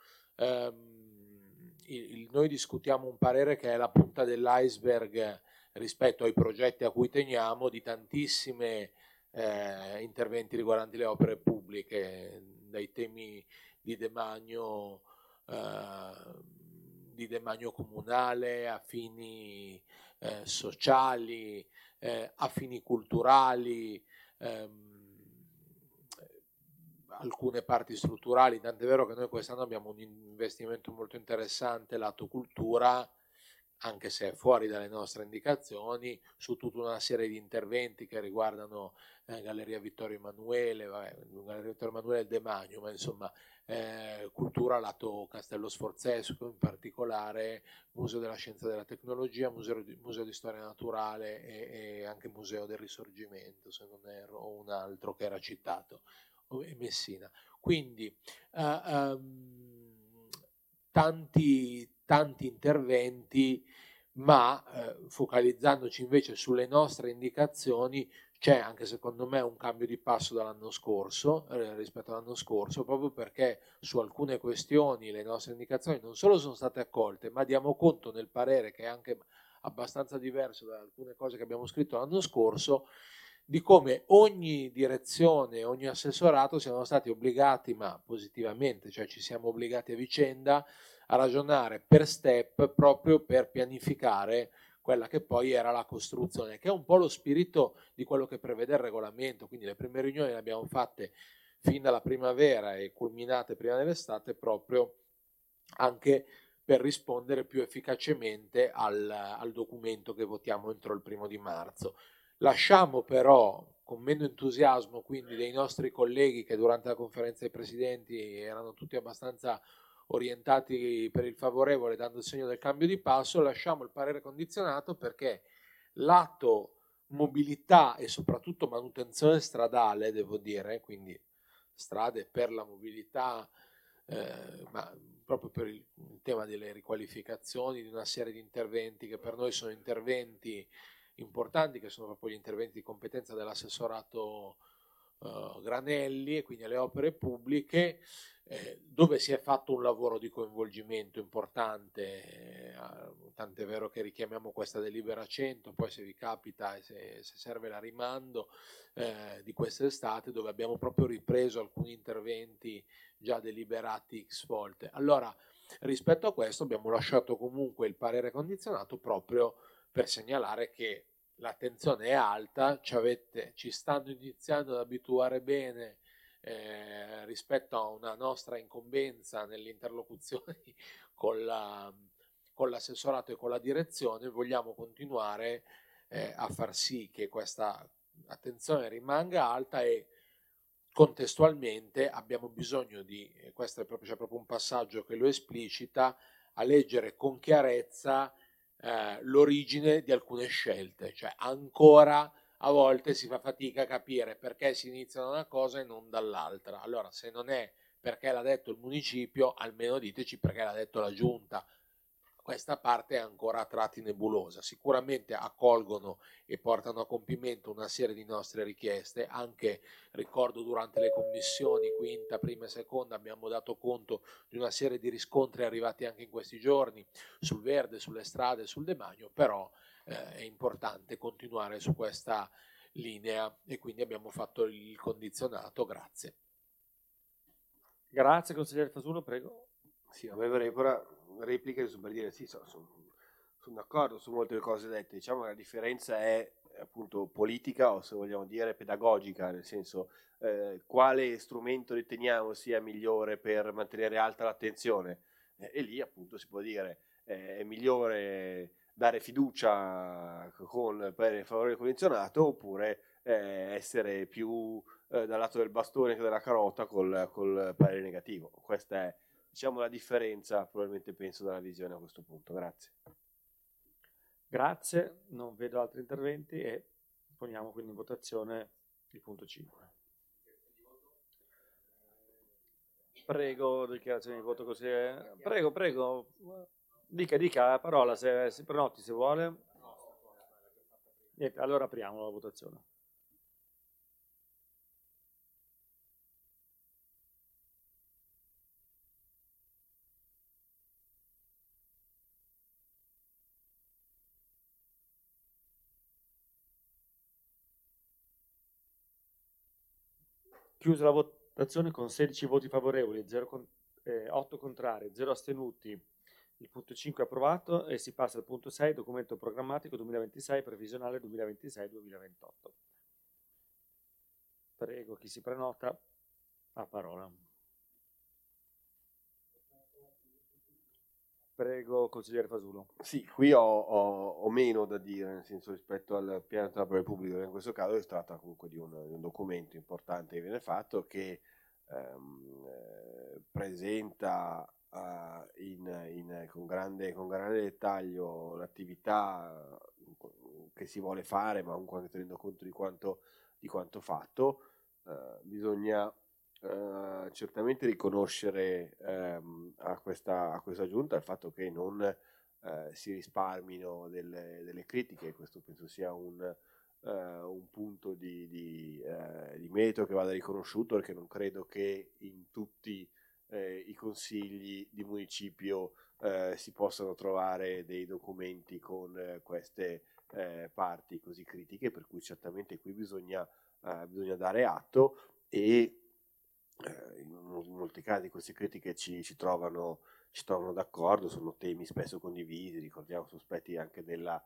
Speaker 5: noi discutiamo un parere che è la punta dell'iceberg rispetto ai progetti a cui teniamo, di tantissime interventi riguardanti le opere pubbliche, dai temi di demanio comunale a fini sociali, a fini culturali, alcune parti strutturali, tant'è vero che noi quest'anno abbiamo un investimento molto interessante lato cultura, anche se è fuori dalle nostre indicazioni, su tutta una serie di interventi che riguardano Galleria Vittorio Emanuele, Galleria Vittorio Emanuele e il Demanio, ma insomma cultura lato Castello Sforzesco, in particolare Museo della Scienza e della Tecnologia, Museo di Storia Naturale e anche Museo del Risorgimento, se non erro, o un altro che era citato, Messina. Quindi tanti interventi, ma focalizzandoci invece sulle nostre indicazioni c'è anche secondo me un cambio di passo dall'anno scorso rispetto all'anno scorso, proprio perché su alcune questioni le nostre indicazioni non solo sono state accolte, ma diamo conto nel parere, che è anche abbastanza diverso da alcune cose che abbiamo scritto l'anno scorso, di come ogni direzione, ogni assessorato siano stati obbligati, ma positivamente, cioè ci siamo obbligati a vicenda, a ragionare per step proprio per pianificare quella che poi era la costruzione, che è un po' lo spirito di quello che prevede il regolamento. Quindi le prime riunioni le abbiamo fatte fin dalla primavera e culminate prima dell'estate, proprio anche per rispondere più efficacemente al documento che votiamo entro il 1° di marzo. Lasciamo però con meno entusiasmo quindi dei nostri colleghi, che durante la conferenza dei presidenti erano tutti abbastanza orientati per il favorevole, dando il segno del cambio di passo, lasciamo il parere condizionato perché lato mobilità e soprattutto manutenzione stradale, devo dire, quindi strade per la mobilità, ma proprio per il tema delle riqualificazioni, di una serie di interventi che per noi sono interventi importanti, che sono proprio gli interventi di competenza dell'assessorato Granelli, e quindi alle opere pubbliche, dove si è fatto un lavoro di coinvolgimento importante, tant'è vero che richiamiamo questa delibera 100, poi se vi capita e se serve la rimando, di quest'estate, dove abbiamo proprio ripreso alcuni interventi già deliberati X volte. Allora, rispetto a questo abbiamo lasciato comunque il parere condizionato proprio per segnalare che l'attenzione è alta, ci stanno iniziando ad abituare bene rispetto a una nostra incombenza nelle interlocuzioni con l'assessorato e con la direzione. Vogliamo continuare a far sì che questa attenzione rimanga alta, e contestualmente abbiamo bisogno di, questo c'è proprio un passaggio che lo esplicita, a leggere con chiarezza l'origine di alcune scelte, cioè ancora a volte si fa fatica a capire perché si inizia da una cosa e non dall'altra. Allora, se non è perché l'ha detto il municipio, almeno diteci perché l'ha detto la giunta. Questa parte è ancora a tratti nebulosa. Sicuramente accolgono e portano a compimento una serie di nostre richieste. Anche, ricordo, durante le commissioni quinta, prima e seconda abbiamo dato conto di una serie di riscontri arrivati anche in questi giorni sul verde, sulle strade, sul demanio, però è importante continuare su questa linea, e quindi abbiamo fatto il condizionato. Grazie.
Speaker 2: Grazie, consigliere Fasulo, prego.
Speaker 11: Sì, a me vorrei ancora repliche per dire sì, sono d'accordo su molte cose dette. Diciamo che la differenza è appunto politica, o se vogliamo dire pedagogica, nel senso quale strumento riteniamo sia migliore per mantenere alta l'attenzione, e lì appunto si può dire è migliore dare fiducia con parere favorevole condizionato, oppure essere più dal lato del bastone che della carota col parere negativo. Questa è, diciamo, la differenza, probabilmente penso, dalla visione a questo punto. Grazie.
Speaker 2: Grazie, non vedo altri interventi e poniamo quindi in votazione il punto 5. Prego, dichiarazione di voto così. Prego, dica la parola, si prenoti se vuole. Niente, allora apriamo la votazione. Chiusa la votazione con 16 voti favorevoli, 8 contrari, 0 astenuti. Il punto 5 è approvato e si passa al punto 6, documento programmatico 2026, previsionale 2026-2028. Prego, chi si prenota a parola. Prego, consigliere Fasulo.
Speaker 11: Sì, qui ho meno da dire, nel senso, rispetto al piano della Repubblica. In questo caso si tratta comunque di un documento importante che viene fatto, che presenta con grande dettaglio l'attività che si vuole fare, ma comunque anche tenendo conto di quanto fatto. Bisogna certamente riconoscere a questa giunta il fatto che non si risparmino delle critiche. Questo penso sia un punto di merito che vada riconosciuto, perché non credo che in tutti i consigli di municipio si possano trovare dei documenti con queste parti così critiche, per cui certamente qui bisogna dare atto, e in molti casi queste critiche ci trovano d'accordo, sono temi spesso condivisi. Ricordiamo aspetti anche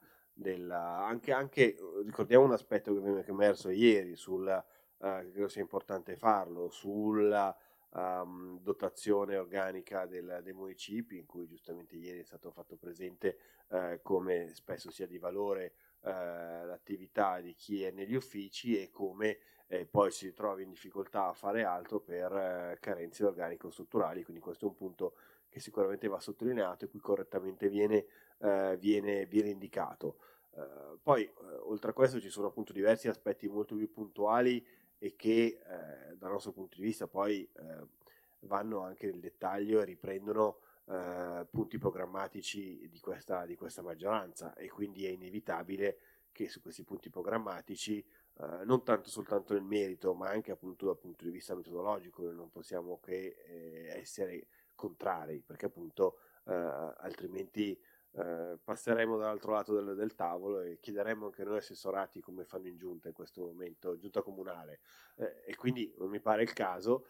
Speaker 11: ricordiamo un aspetto che è emerso ieri, che credo sia importante farlo, sulla dotazione organica dei municipi, in cui giustamente ieri è stato fatto presente come spesso sia di valore l'attività di chi è negli uffici, e come poi si trova in difficoltà a fare altro per carenze organico strutturali. Quindi questo è un punto che sicuramente va sottolineato e qui correttamente viene indicato. Poi oltre a questo ci sono appunto diversi aspetti molto più puntuali e che dal nostro punto di vista poi vanno anche nel dettaglio e riprendono punti programmatici di questa maggioranza, e quindi è inevitabile che su questi punti programmatici, non tanto soltanto nel merito, ma anche appunto dal punto di vista metodologico, non possiamo che essere contrari, perché appunto altrimenti passeremo dall'altro lato del tavolo e chiederemo anche noi assessorati come fanno in giunta in questo momento, giunta comunale, e quindi non mi pare il caso,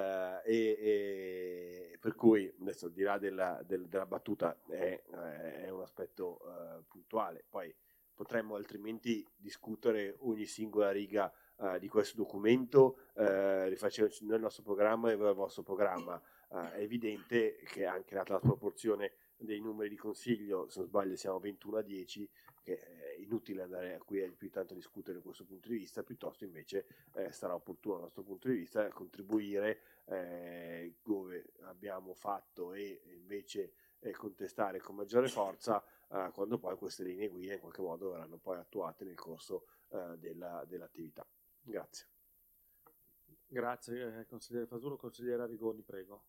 Speaker 11: e per cui adesso, al di là della battuta, è un aspetto puntuale. Poi potremmo altrimenti discutere ogni singola riga di questo documento, rifacendoci nel nostro programma e nel vostro programma. È evidente che anche data la sproporzione dei numeri di consiglio, se non sbaglio siamo 21-10, che è inutile andare qui più tanto a discutere da questo punto di vista, piuttosto invece sarà opportuno dal nostro punto di vista contribuire dove abbiamo fatto, e invece contestare con maggiore forza quando poi queste linee guida in qualche modo verranno poi attuate nel corso dell'attività. Grazie.
Speaker 2: Grazie consigliere Fasulo. Consigliere Arrigoni, prego.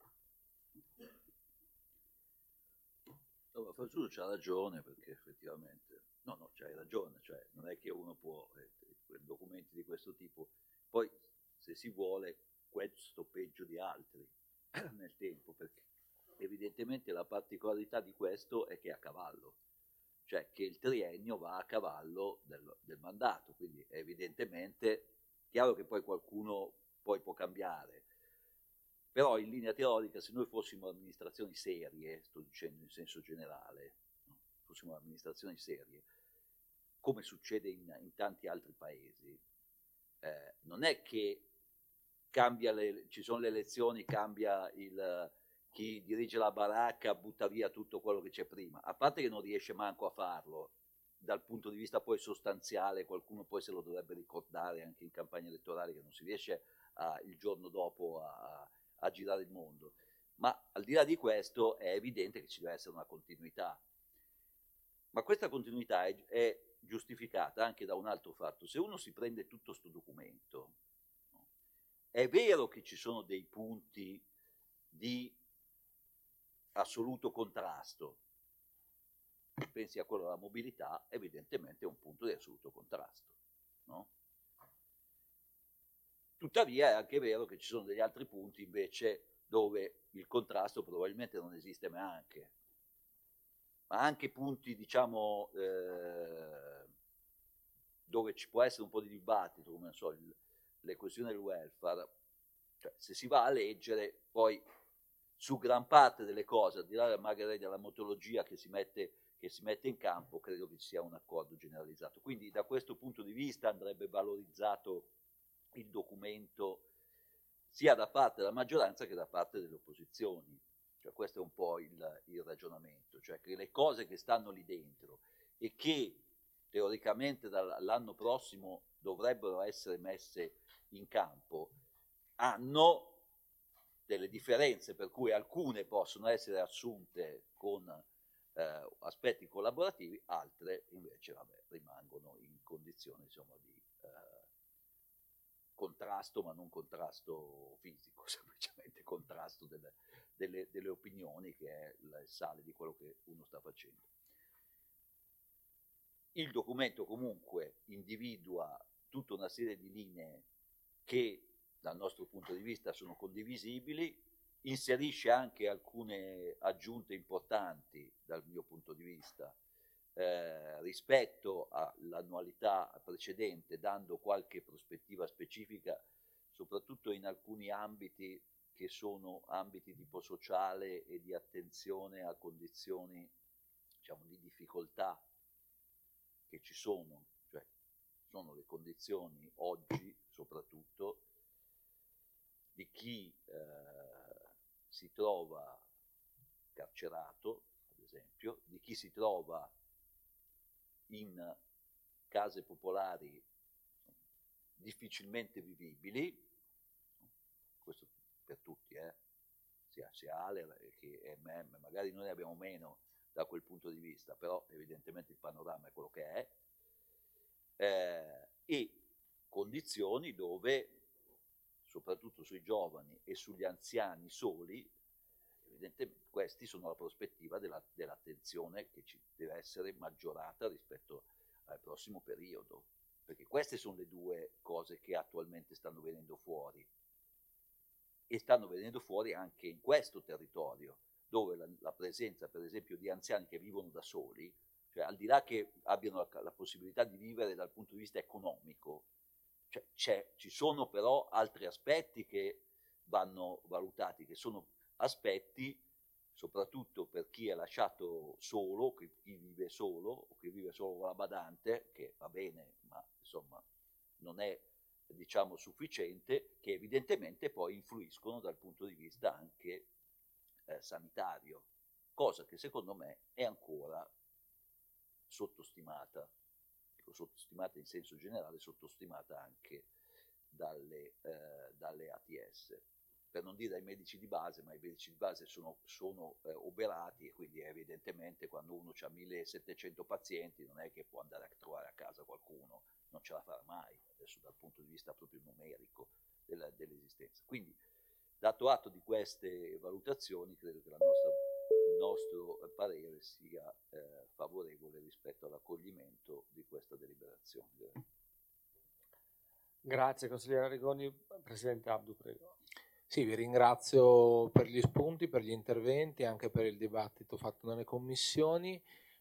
Speaker 12: Allora, Fasulo c'ha ragione, perché effettivamente c'hai ragione, cioè non è che uno può documenti di questo tipo, poi se si vuole questo peggio di altri nel tempo, perché evidentemente la particolarità di questo è che è a cavallo, cioè che il triennio va a cavallo del mandato, quindi è evidentemente chiaro che poi qualcuno poi può cambiare, però in linea teorica, se noi fossimo amministrazioni serie, sto dicendo in senso generale, no? Fossimo amministrazioni serie, come succede in tanti altri paesi, non è che ci sono le elezioni, cambia chi dirige la baracca, butta via tutto quello che c'è prima, a parte che non riesce manco a farlo, dal punto di vista poi sostanziale, qualcuno poi se lo dovrebbe ricordare anche in campagna elettorale, che non si riesce il giorno dopo a girare il mondo. Ma al di là di questo è evidente che ci deve essere una continuità. Ma questa continuità è giustificata anche da un altro fatto. Se uno si prende tutto questo documento, no? È vero che ci sono dei punti di assoluto contrasto. Pensi a quello della mobilità, evidentemente è un punto di assoluto contrasto, no? Tuttavia è anche vero che ci sono degli altri punti invece dove il contrasto probabilmente non esiste neanche, ma anche punti, diciamo, dove ci può essere un po' di dibattito, come non so, le questioni del welfare, cioè, se si va a leggere poi su gran parte delle cose, al di là magari della metodologia che si mette in campo, credo che ci sia un accordo generalizzato. Quindi da questo punto di vista andrebbe valorizzato il documento sia da parte della maggioranza che da parte delle opposizioni. Cioè, questo è un po' il ragionamento, cioè che le cose che stanno lì dentro e che teoricamente dall'anno prossimo dovrebbero essere messe in campo hanno delle differenze, per cui alcune possono essere assunte con aspetti collaborativi, altre invece rimangono in condizioni insomma di contrasto, ma non contrasto fisico, semplicemente contrasto delle opinioni, che è il sale di quello che uno sta facendo. Il documento comunque individua tutta una serie di linee che dal nostro punto di vista sono condivisibili, inserisce anche alcune aggiunte importanti dal mio punto di vista rispetto all'annualità precedente, dando qualche prospettiva specifica, soprattutto in alcuni ambiti che sono ambiti tipo sociale e di attenzione a condizioni, diciamo, di difficoltà che ci sono, cioè sono le condizioni oggi soprattutto di chi si trova carcerato, ad esempio, di chi si trova in case popolari difficilmente vivibili, questo per tutti, sia Ale che me, magari noi ne abbiamo meno da quel punto di vista, però evidentemente il panorama è quello che è, e condizioni dove, soprattutto sui giovani e sugli anziani soli, evidentemente questi sono la prospettiva dell'attenzione che ci deve essere maggiorata rispetto al prossimo periodo, perché queste sono le due cose che attualmente stanno venendo fuori, e stanno venendo fuori anche in questo territorio, dove la presenza per esempio di anziani che vivono da soli, cioè al di là che abbiano la possibilità di vivere dal punto di vista economico, cioè, ci sono però altri aspetti che vanno valutati, che sono aspetti soprattutto per chi è lasciato solo, chi vive solo o chi vive solo con la badante, che va bene, ma insomma non è, diciamo, sufficiente, che evidentemente poi influiscono dal punto di vista anche sanitario, cosa che secondo me è ancora sottostimata. Sottostimata in senso generale, sottostimata anche dalle ATS, per non dire dai medici di base, ma i medici di base sono oberati, e quindi evidentemente quando uno ha 1700 pazienti non è che può andare a trovare a casa qualcuno, non ce la farà mai, adesso dal punto di vista proprio numerico dell'esistenza. Quindi, dato atto di queste valutazioni, credo che il nostro parere sia favorevole rispetto all'accoglimento di questa deliberazione.
Speaker 2: Grazie consigliere Arrigoni. Presidente Abdu, prego.
Speaker 5: Sì, vi ringrazio per gli spunti, per gli interventi, anche per il dibattito fatto nelle commissioni.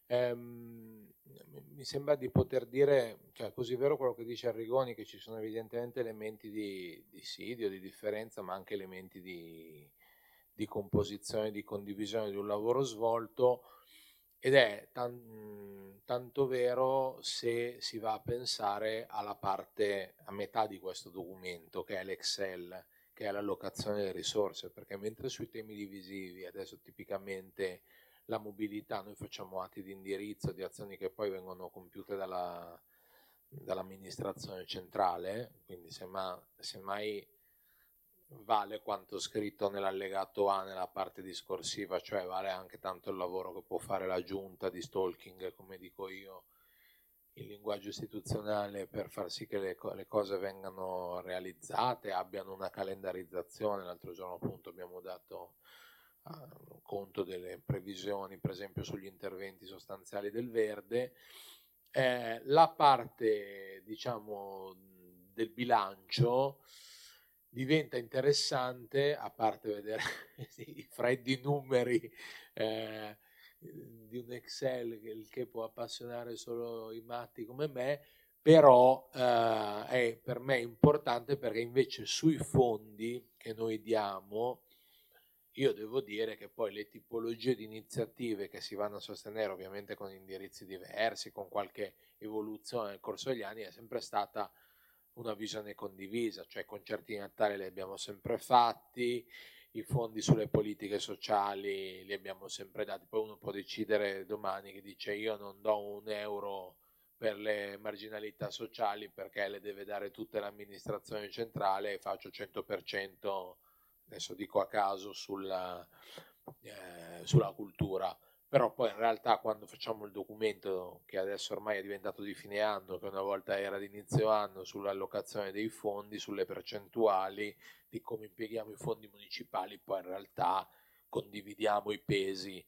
Speaker 5: Mi sembra di poter dire, cioè così vero quello che dice Arrigoni, che ci sono evidentemente elementi di dissidio, di differenza, ma anche elementi di composizione, di condivisione di un lavoro svolto, ed è tanto vero se si va a pensare alla parte, a metà di questo documento, che è l'Excel, che è l'allocazione delle risorse, perché mentre sui temi divisivi, adesso tipicamente la mobilità, noi facciamo atti di indirizzo, di azioni che poi vengono compiute dall'amministrazione centrale, quindi semmai vale quanto scritto nell'allegato A nella parte discorsiva, cioè vale anche tanto il lavoro che può fare la giunta di stalking, come dico io, il linguaggio istituzionale, per far sì che le cose vengano realizzate, abbiano una calendarizzazione. L'altro giorno appunto abbiamo dato conto delle previsioni, per esempio sugli interventi sostanziali del verde. La parte, diciamo, del bilancio diventa interessante, a parte vedere i freddi numeri di un Excel, che può appassionare solo i matti come me, però è per me importante, perché invece sui fondi che noi diamo, io devo dire che poi le tipologie di iniziative che si vanno a sostenere, ovviamente con indirizzi diversi, con qualche evoluzione nel corso degli anni, è sempre stata una visione condivisa, cioè concerti di Natale li abbiamo sempre fatti, i fondi sulle politiche sociali li abbiamo sempre dati, poi uno può decidere domani che dice io non do un euro per le marginalità sociali perché le deve dare tutte l'amministrazione centrale e faccio 100%, adesso dico a caso, sulla cultura. Però poi in realtà quando facciamo il documento, che adesso ormai è diventato di fine anno, che una volta era di inizio anno, sull'allocazione dei fondi, sulle percentuali di come impieghiamo i fondi municipali, poi in realtà condividiamo i pesi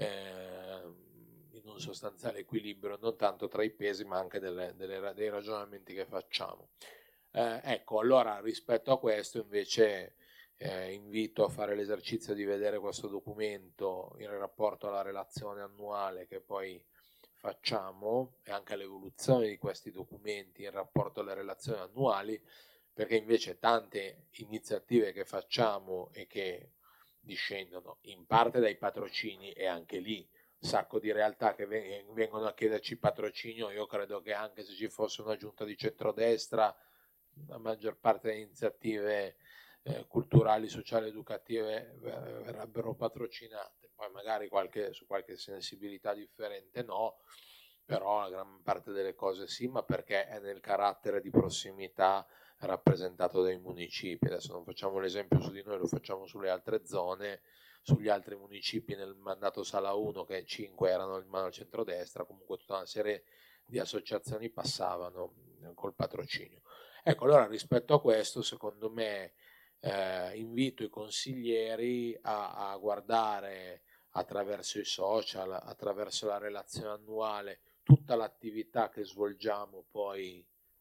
Speaker 5: in un sostanziale equilibrio, non tanto tra i pesi ma anche dei ragionamenti che facciamo. Ecco, allora rispetto a questo invece invito a fare l'esercizio di vedere questo documento in rapporto alla relazione annuale che poi facciamo e anche all'evoluzione di questi documenti in rapporto alle relazioni annuali, perché invece tante iniziative che facciamo e che discendono in parte dai patrocini, e anche lì un sacco di realtà che vengono a chiederci patrocinio. Io credo che anche se ci fosse una giunta di centrodestra, la maggior parte delle iniziative culturali, sociali, educative verrebbero patrocinate, poi magari su qualche sensibilità differente no, però la gran parte delle cose sì, ma perché è nel carattere di prossimità rappresentato dai municipi. Adesso non facciamo l'esempio su di noi, lo facciamo sulle altre zone, sugli altri municipi. Nel mandato Sala 1, che 5 erano in mano al centrodestra, comunque tutta una serie di associazioni passavano col patrocinio. Ecco, allora rispetto a questo, secondo me invito i consiglieri a guardare attraverso i social, attraverso la relazione annuale, tutta l'attività che svolgiamo poi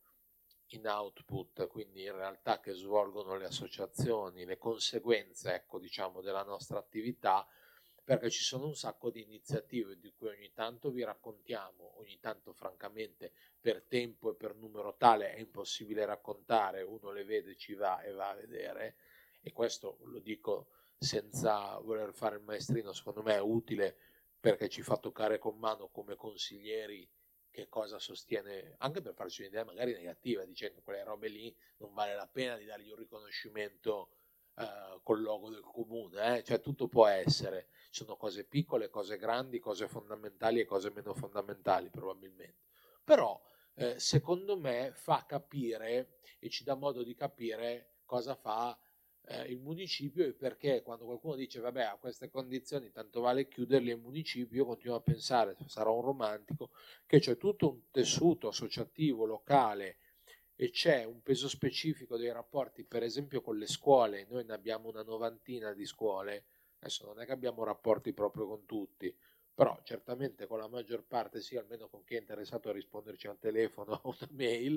Speaker 5: in output, quindi in realtà che svolgono le associazioni, le conseguenze, ecco, diciamo, della nostra attività, perché ci sono un sacco di iniziative di cui ogni tanto vi raccontiamo, ogni tanto francamente per tempo e per numero tale è impossibile raccontare, uno le vede, ci va e va a vedere, e questo lo dico senza voler fare il maestrino, secondo me è utile perché ci fa toccare con mano come consiglieri che cosa sostiene, anche per farci un'idea magari negativa, dicendo quelle robe lì non vale la pena di dargli un riconoscimento col logo del comune, cioè tutto può essere, ci sono cose piccole, cose grandi, cose fondamentali e cose meno fondamentali probabilmente, però secondo me fa capire e ci dà modo di capire cosa fa il municipio e perché quando qualcuno dice vabbè a queste condizioni tanto vale chiuderli il municipio, io continuo a pensare, sarò un romantico, che c'è tutto un tessuto associativo locale e c'è un peso specifico dei rapporti, per esempio con le scuole. Noi ne abbiamo una 90 di scuole, adesso non è che abbiamo rapporti proprio con tutti, però certamente con la maggior parte sì, almeno con chi è interessato a risponderci al telefono o una mail,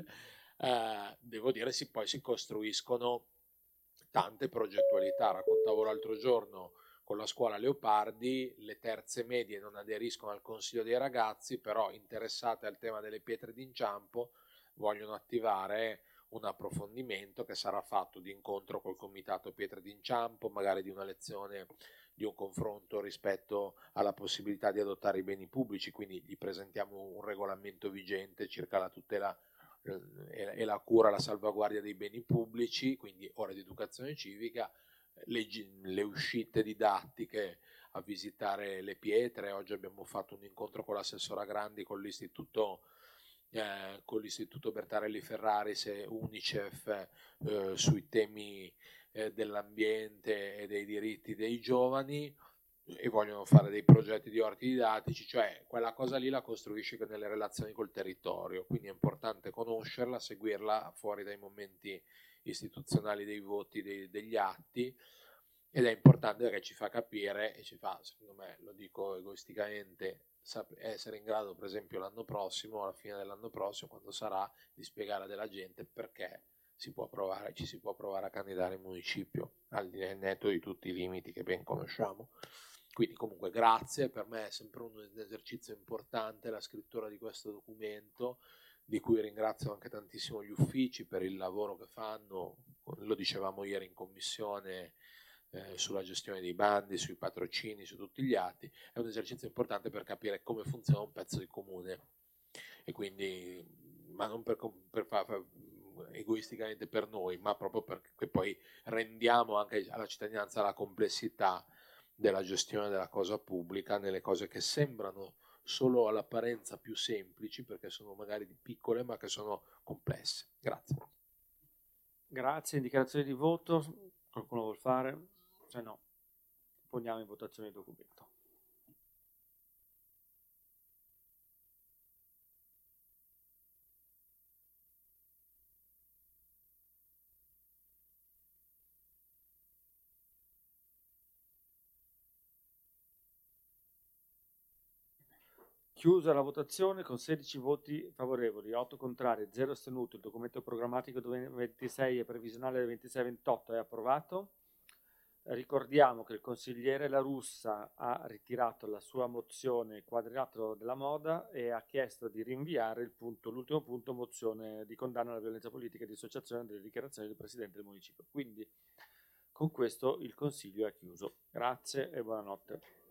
Speaker 5: devo dire poi si costruiscono tante progettualità. Raccontavo l'altro giorno con la scuola Leopardi, le terze medie non aderiscono al consiglio dei ragazzi, però interessate al tema delle pietre d'inciampo vogliono attivare un approfondimento che sarà fatto di incontro col comitato pietre d'inciampo, magari di una lezione, di un confronto rispetto alla possibilità di adottare i beni pubblici, quindi gli presentiamo un regolamento vigente circa la tutela e la cura, la salvaguardia dei beni pubblici, quindi ore di educazione civica, le uscite didattiche a visitare le pietre. Oggi abbiamo fatto un incontro con l'assessora Grandi, con l'istituto Bertarelli Ferraris e Unicef sui temi dell'ambiente e dei diritti dei giovani, e vogliono fare dei progetti di orti didattici, cioè quella cosa lì la costruisce nelle relazioni col territorio, quindi è importante conoscerla, seguirla fuori dai momenti istituzionali dei voti, degli atti, ed è importante perché ci fa capire e ci fa, secondo me, lo dico egoisticamente, essere in grado, per esempio l'anno prossimo, alla fine dell'anno prossimo, quando sarà, di spiegare della gente perché ci si può provare a candidare in municipio, al netto di tutti i limiti che ben conosciamo. Quindi comunque grazie, per me è sempre un esercizio importante la scrittura di questo documento, di cui ringrazio anche tantissimo gli uffici per il lavoro che fanno, lo dicevamo ieri in commissione, sulla gestione dei bandi, sui patrocini, su tutti gli atti. È un esercizio importante per capire come funziona un pezzo di comune, e quindi, ma non per egoisticamente per noi, ma proprio perché poi rendiamo anche alla cittadinanza la complessità della gestione della cosa pubblica nelle cose che sembrano solo all'apparenza più semplici, perché sono magari piccole ma che sono complesse. Grazie.
Speaker 2: Grazie. Indicazioni di voto. Qualcuno vuol fare? Se no, poniamo in votazione il documento. Chiusa la votazione con 16 voti favorevoli, 8 contrari, 0 astenuti. Il documento programmatico 26 e previsionale del 26-28 è approvato. Ricordiamo che il consigliere La Russa ha ritirato la sua mozione Quadrilatero della Moda e ha chiesto di rinviare l'ultimo punto, mozione di condanna alla violenza politica e di associazione delle dichiarazioni del Presidente del Municipio. Quindi con questo il Consiglio è chiuso. Grazie e buonanotte.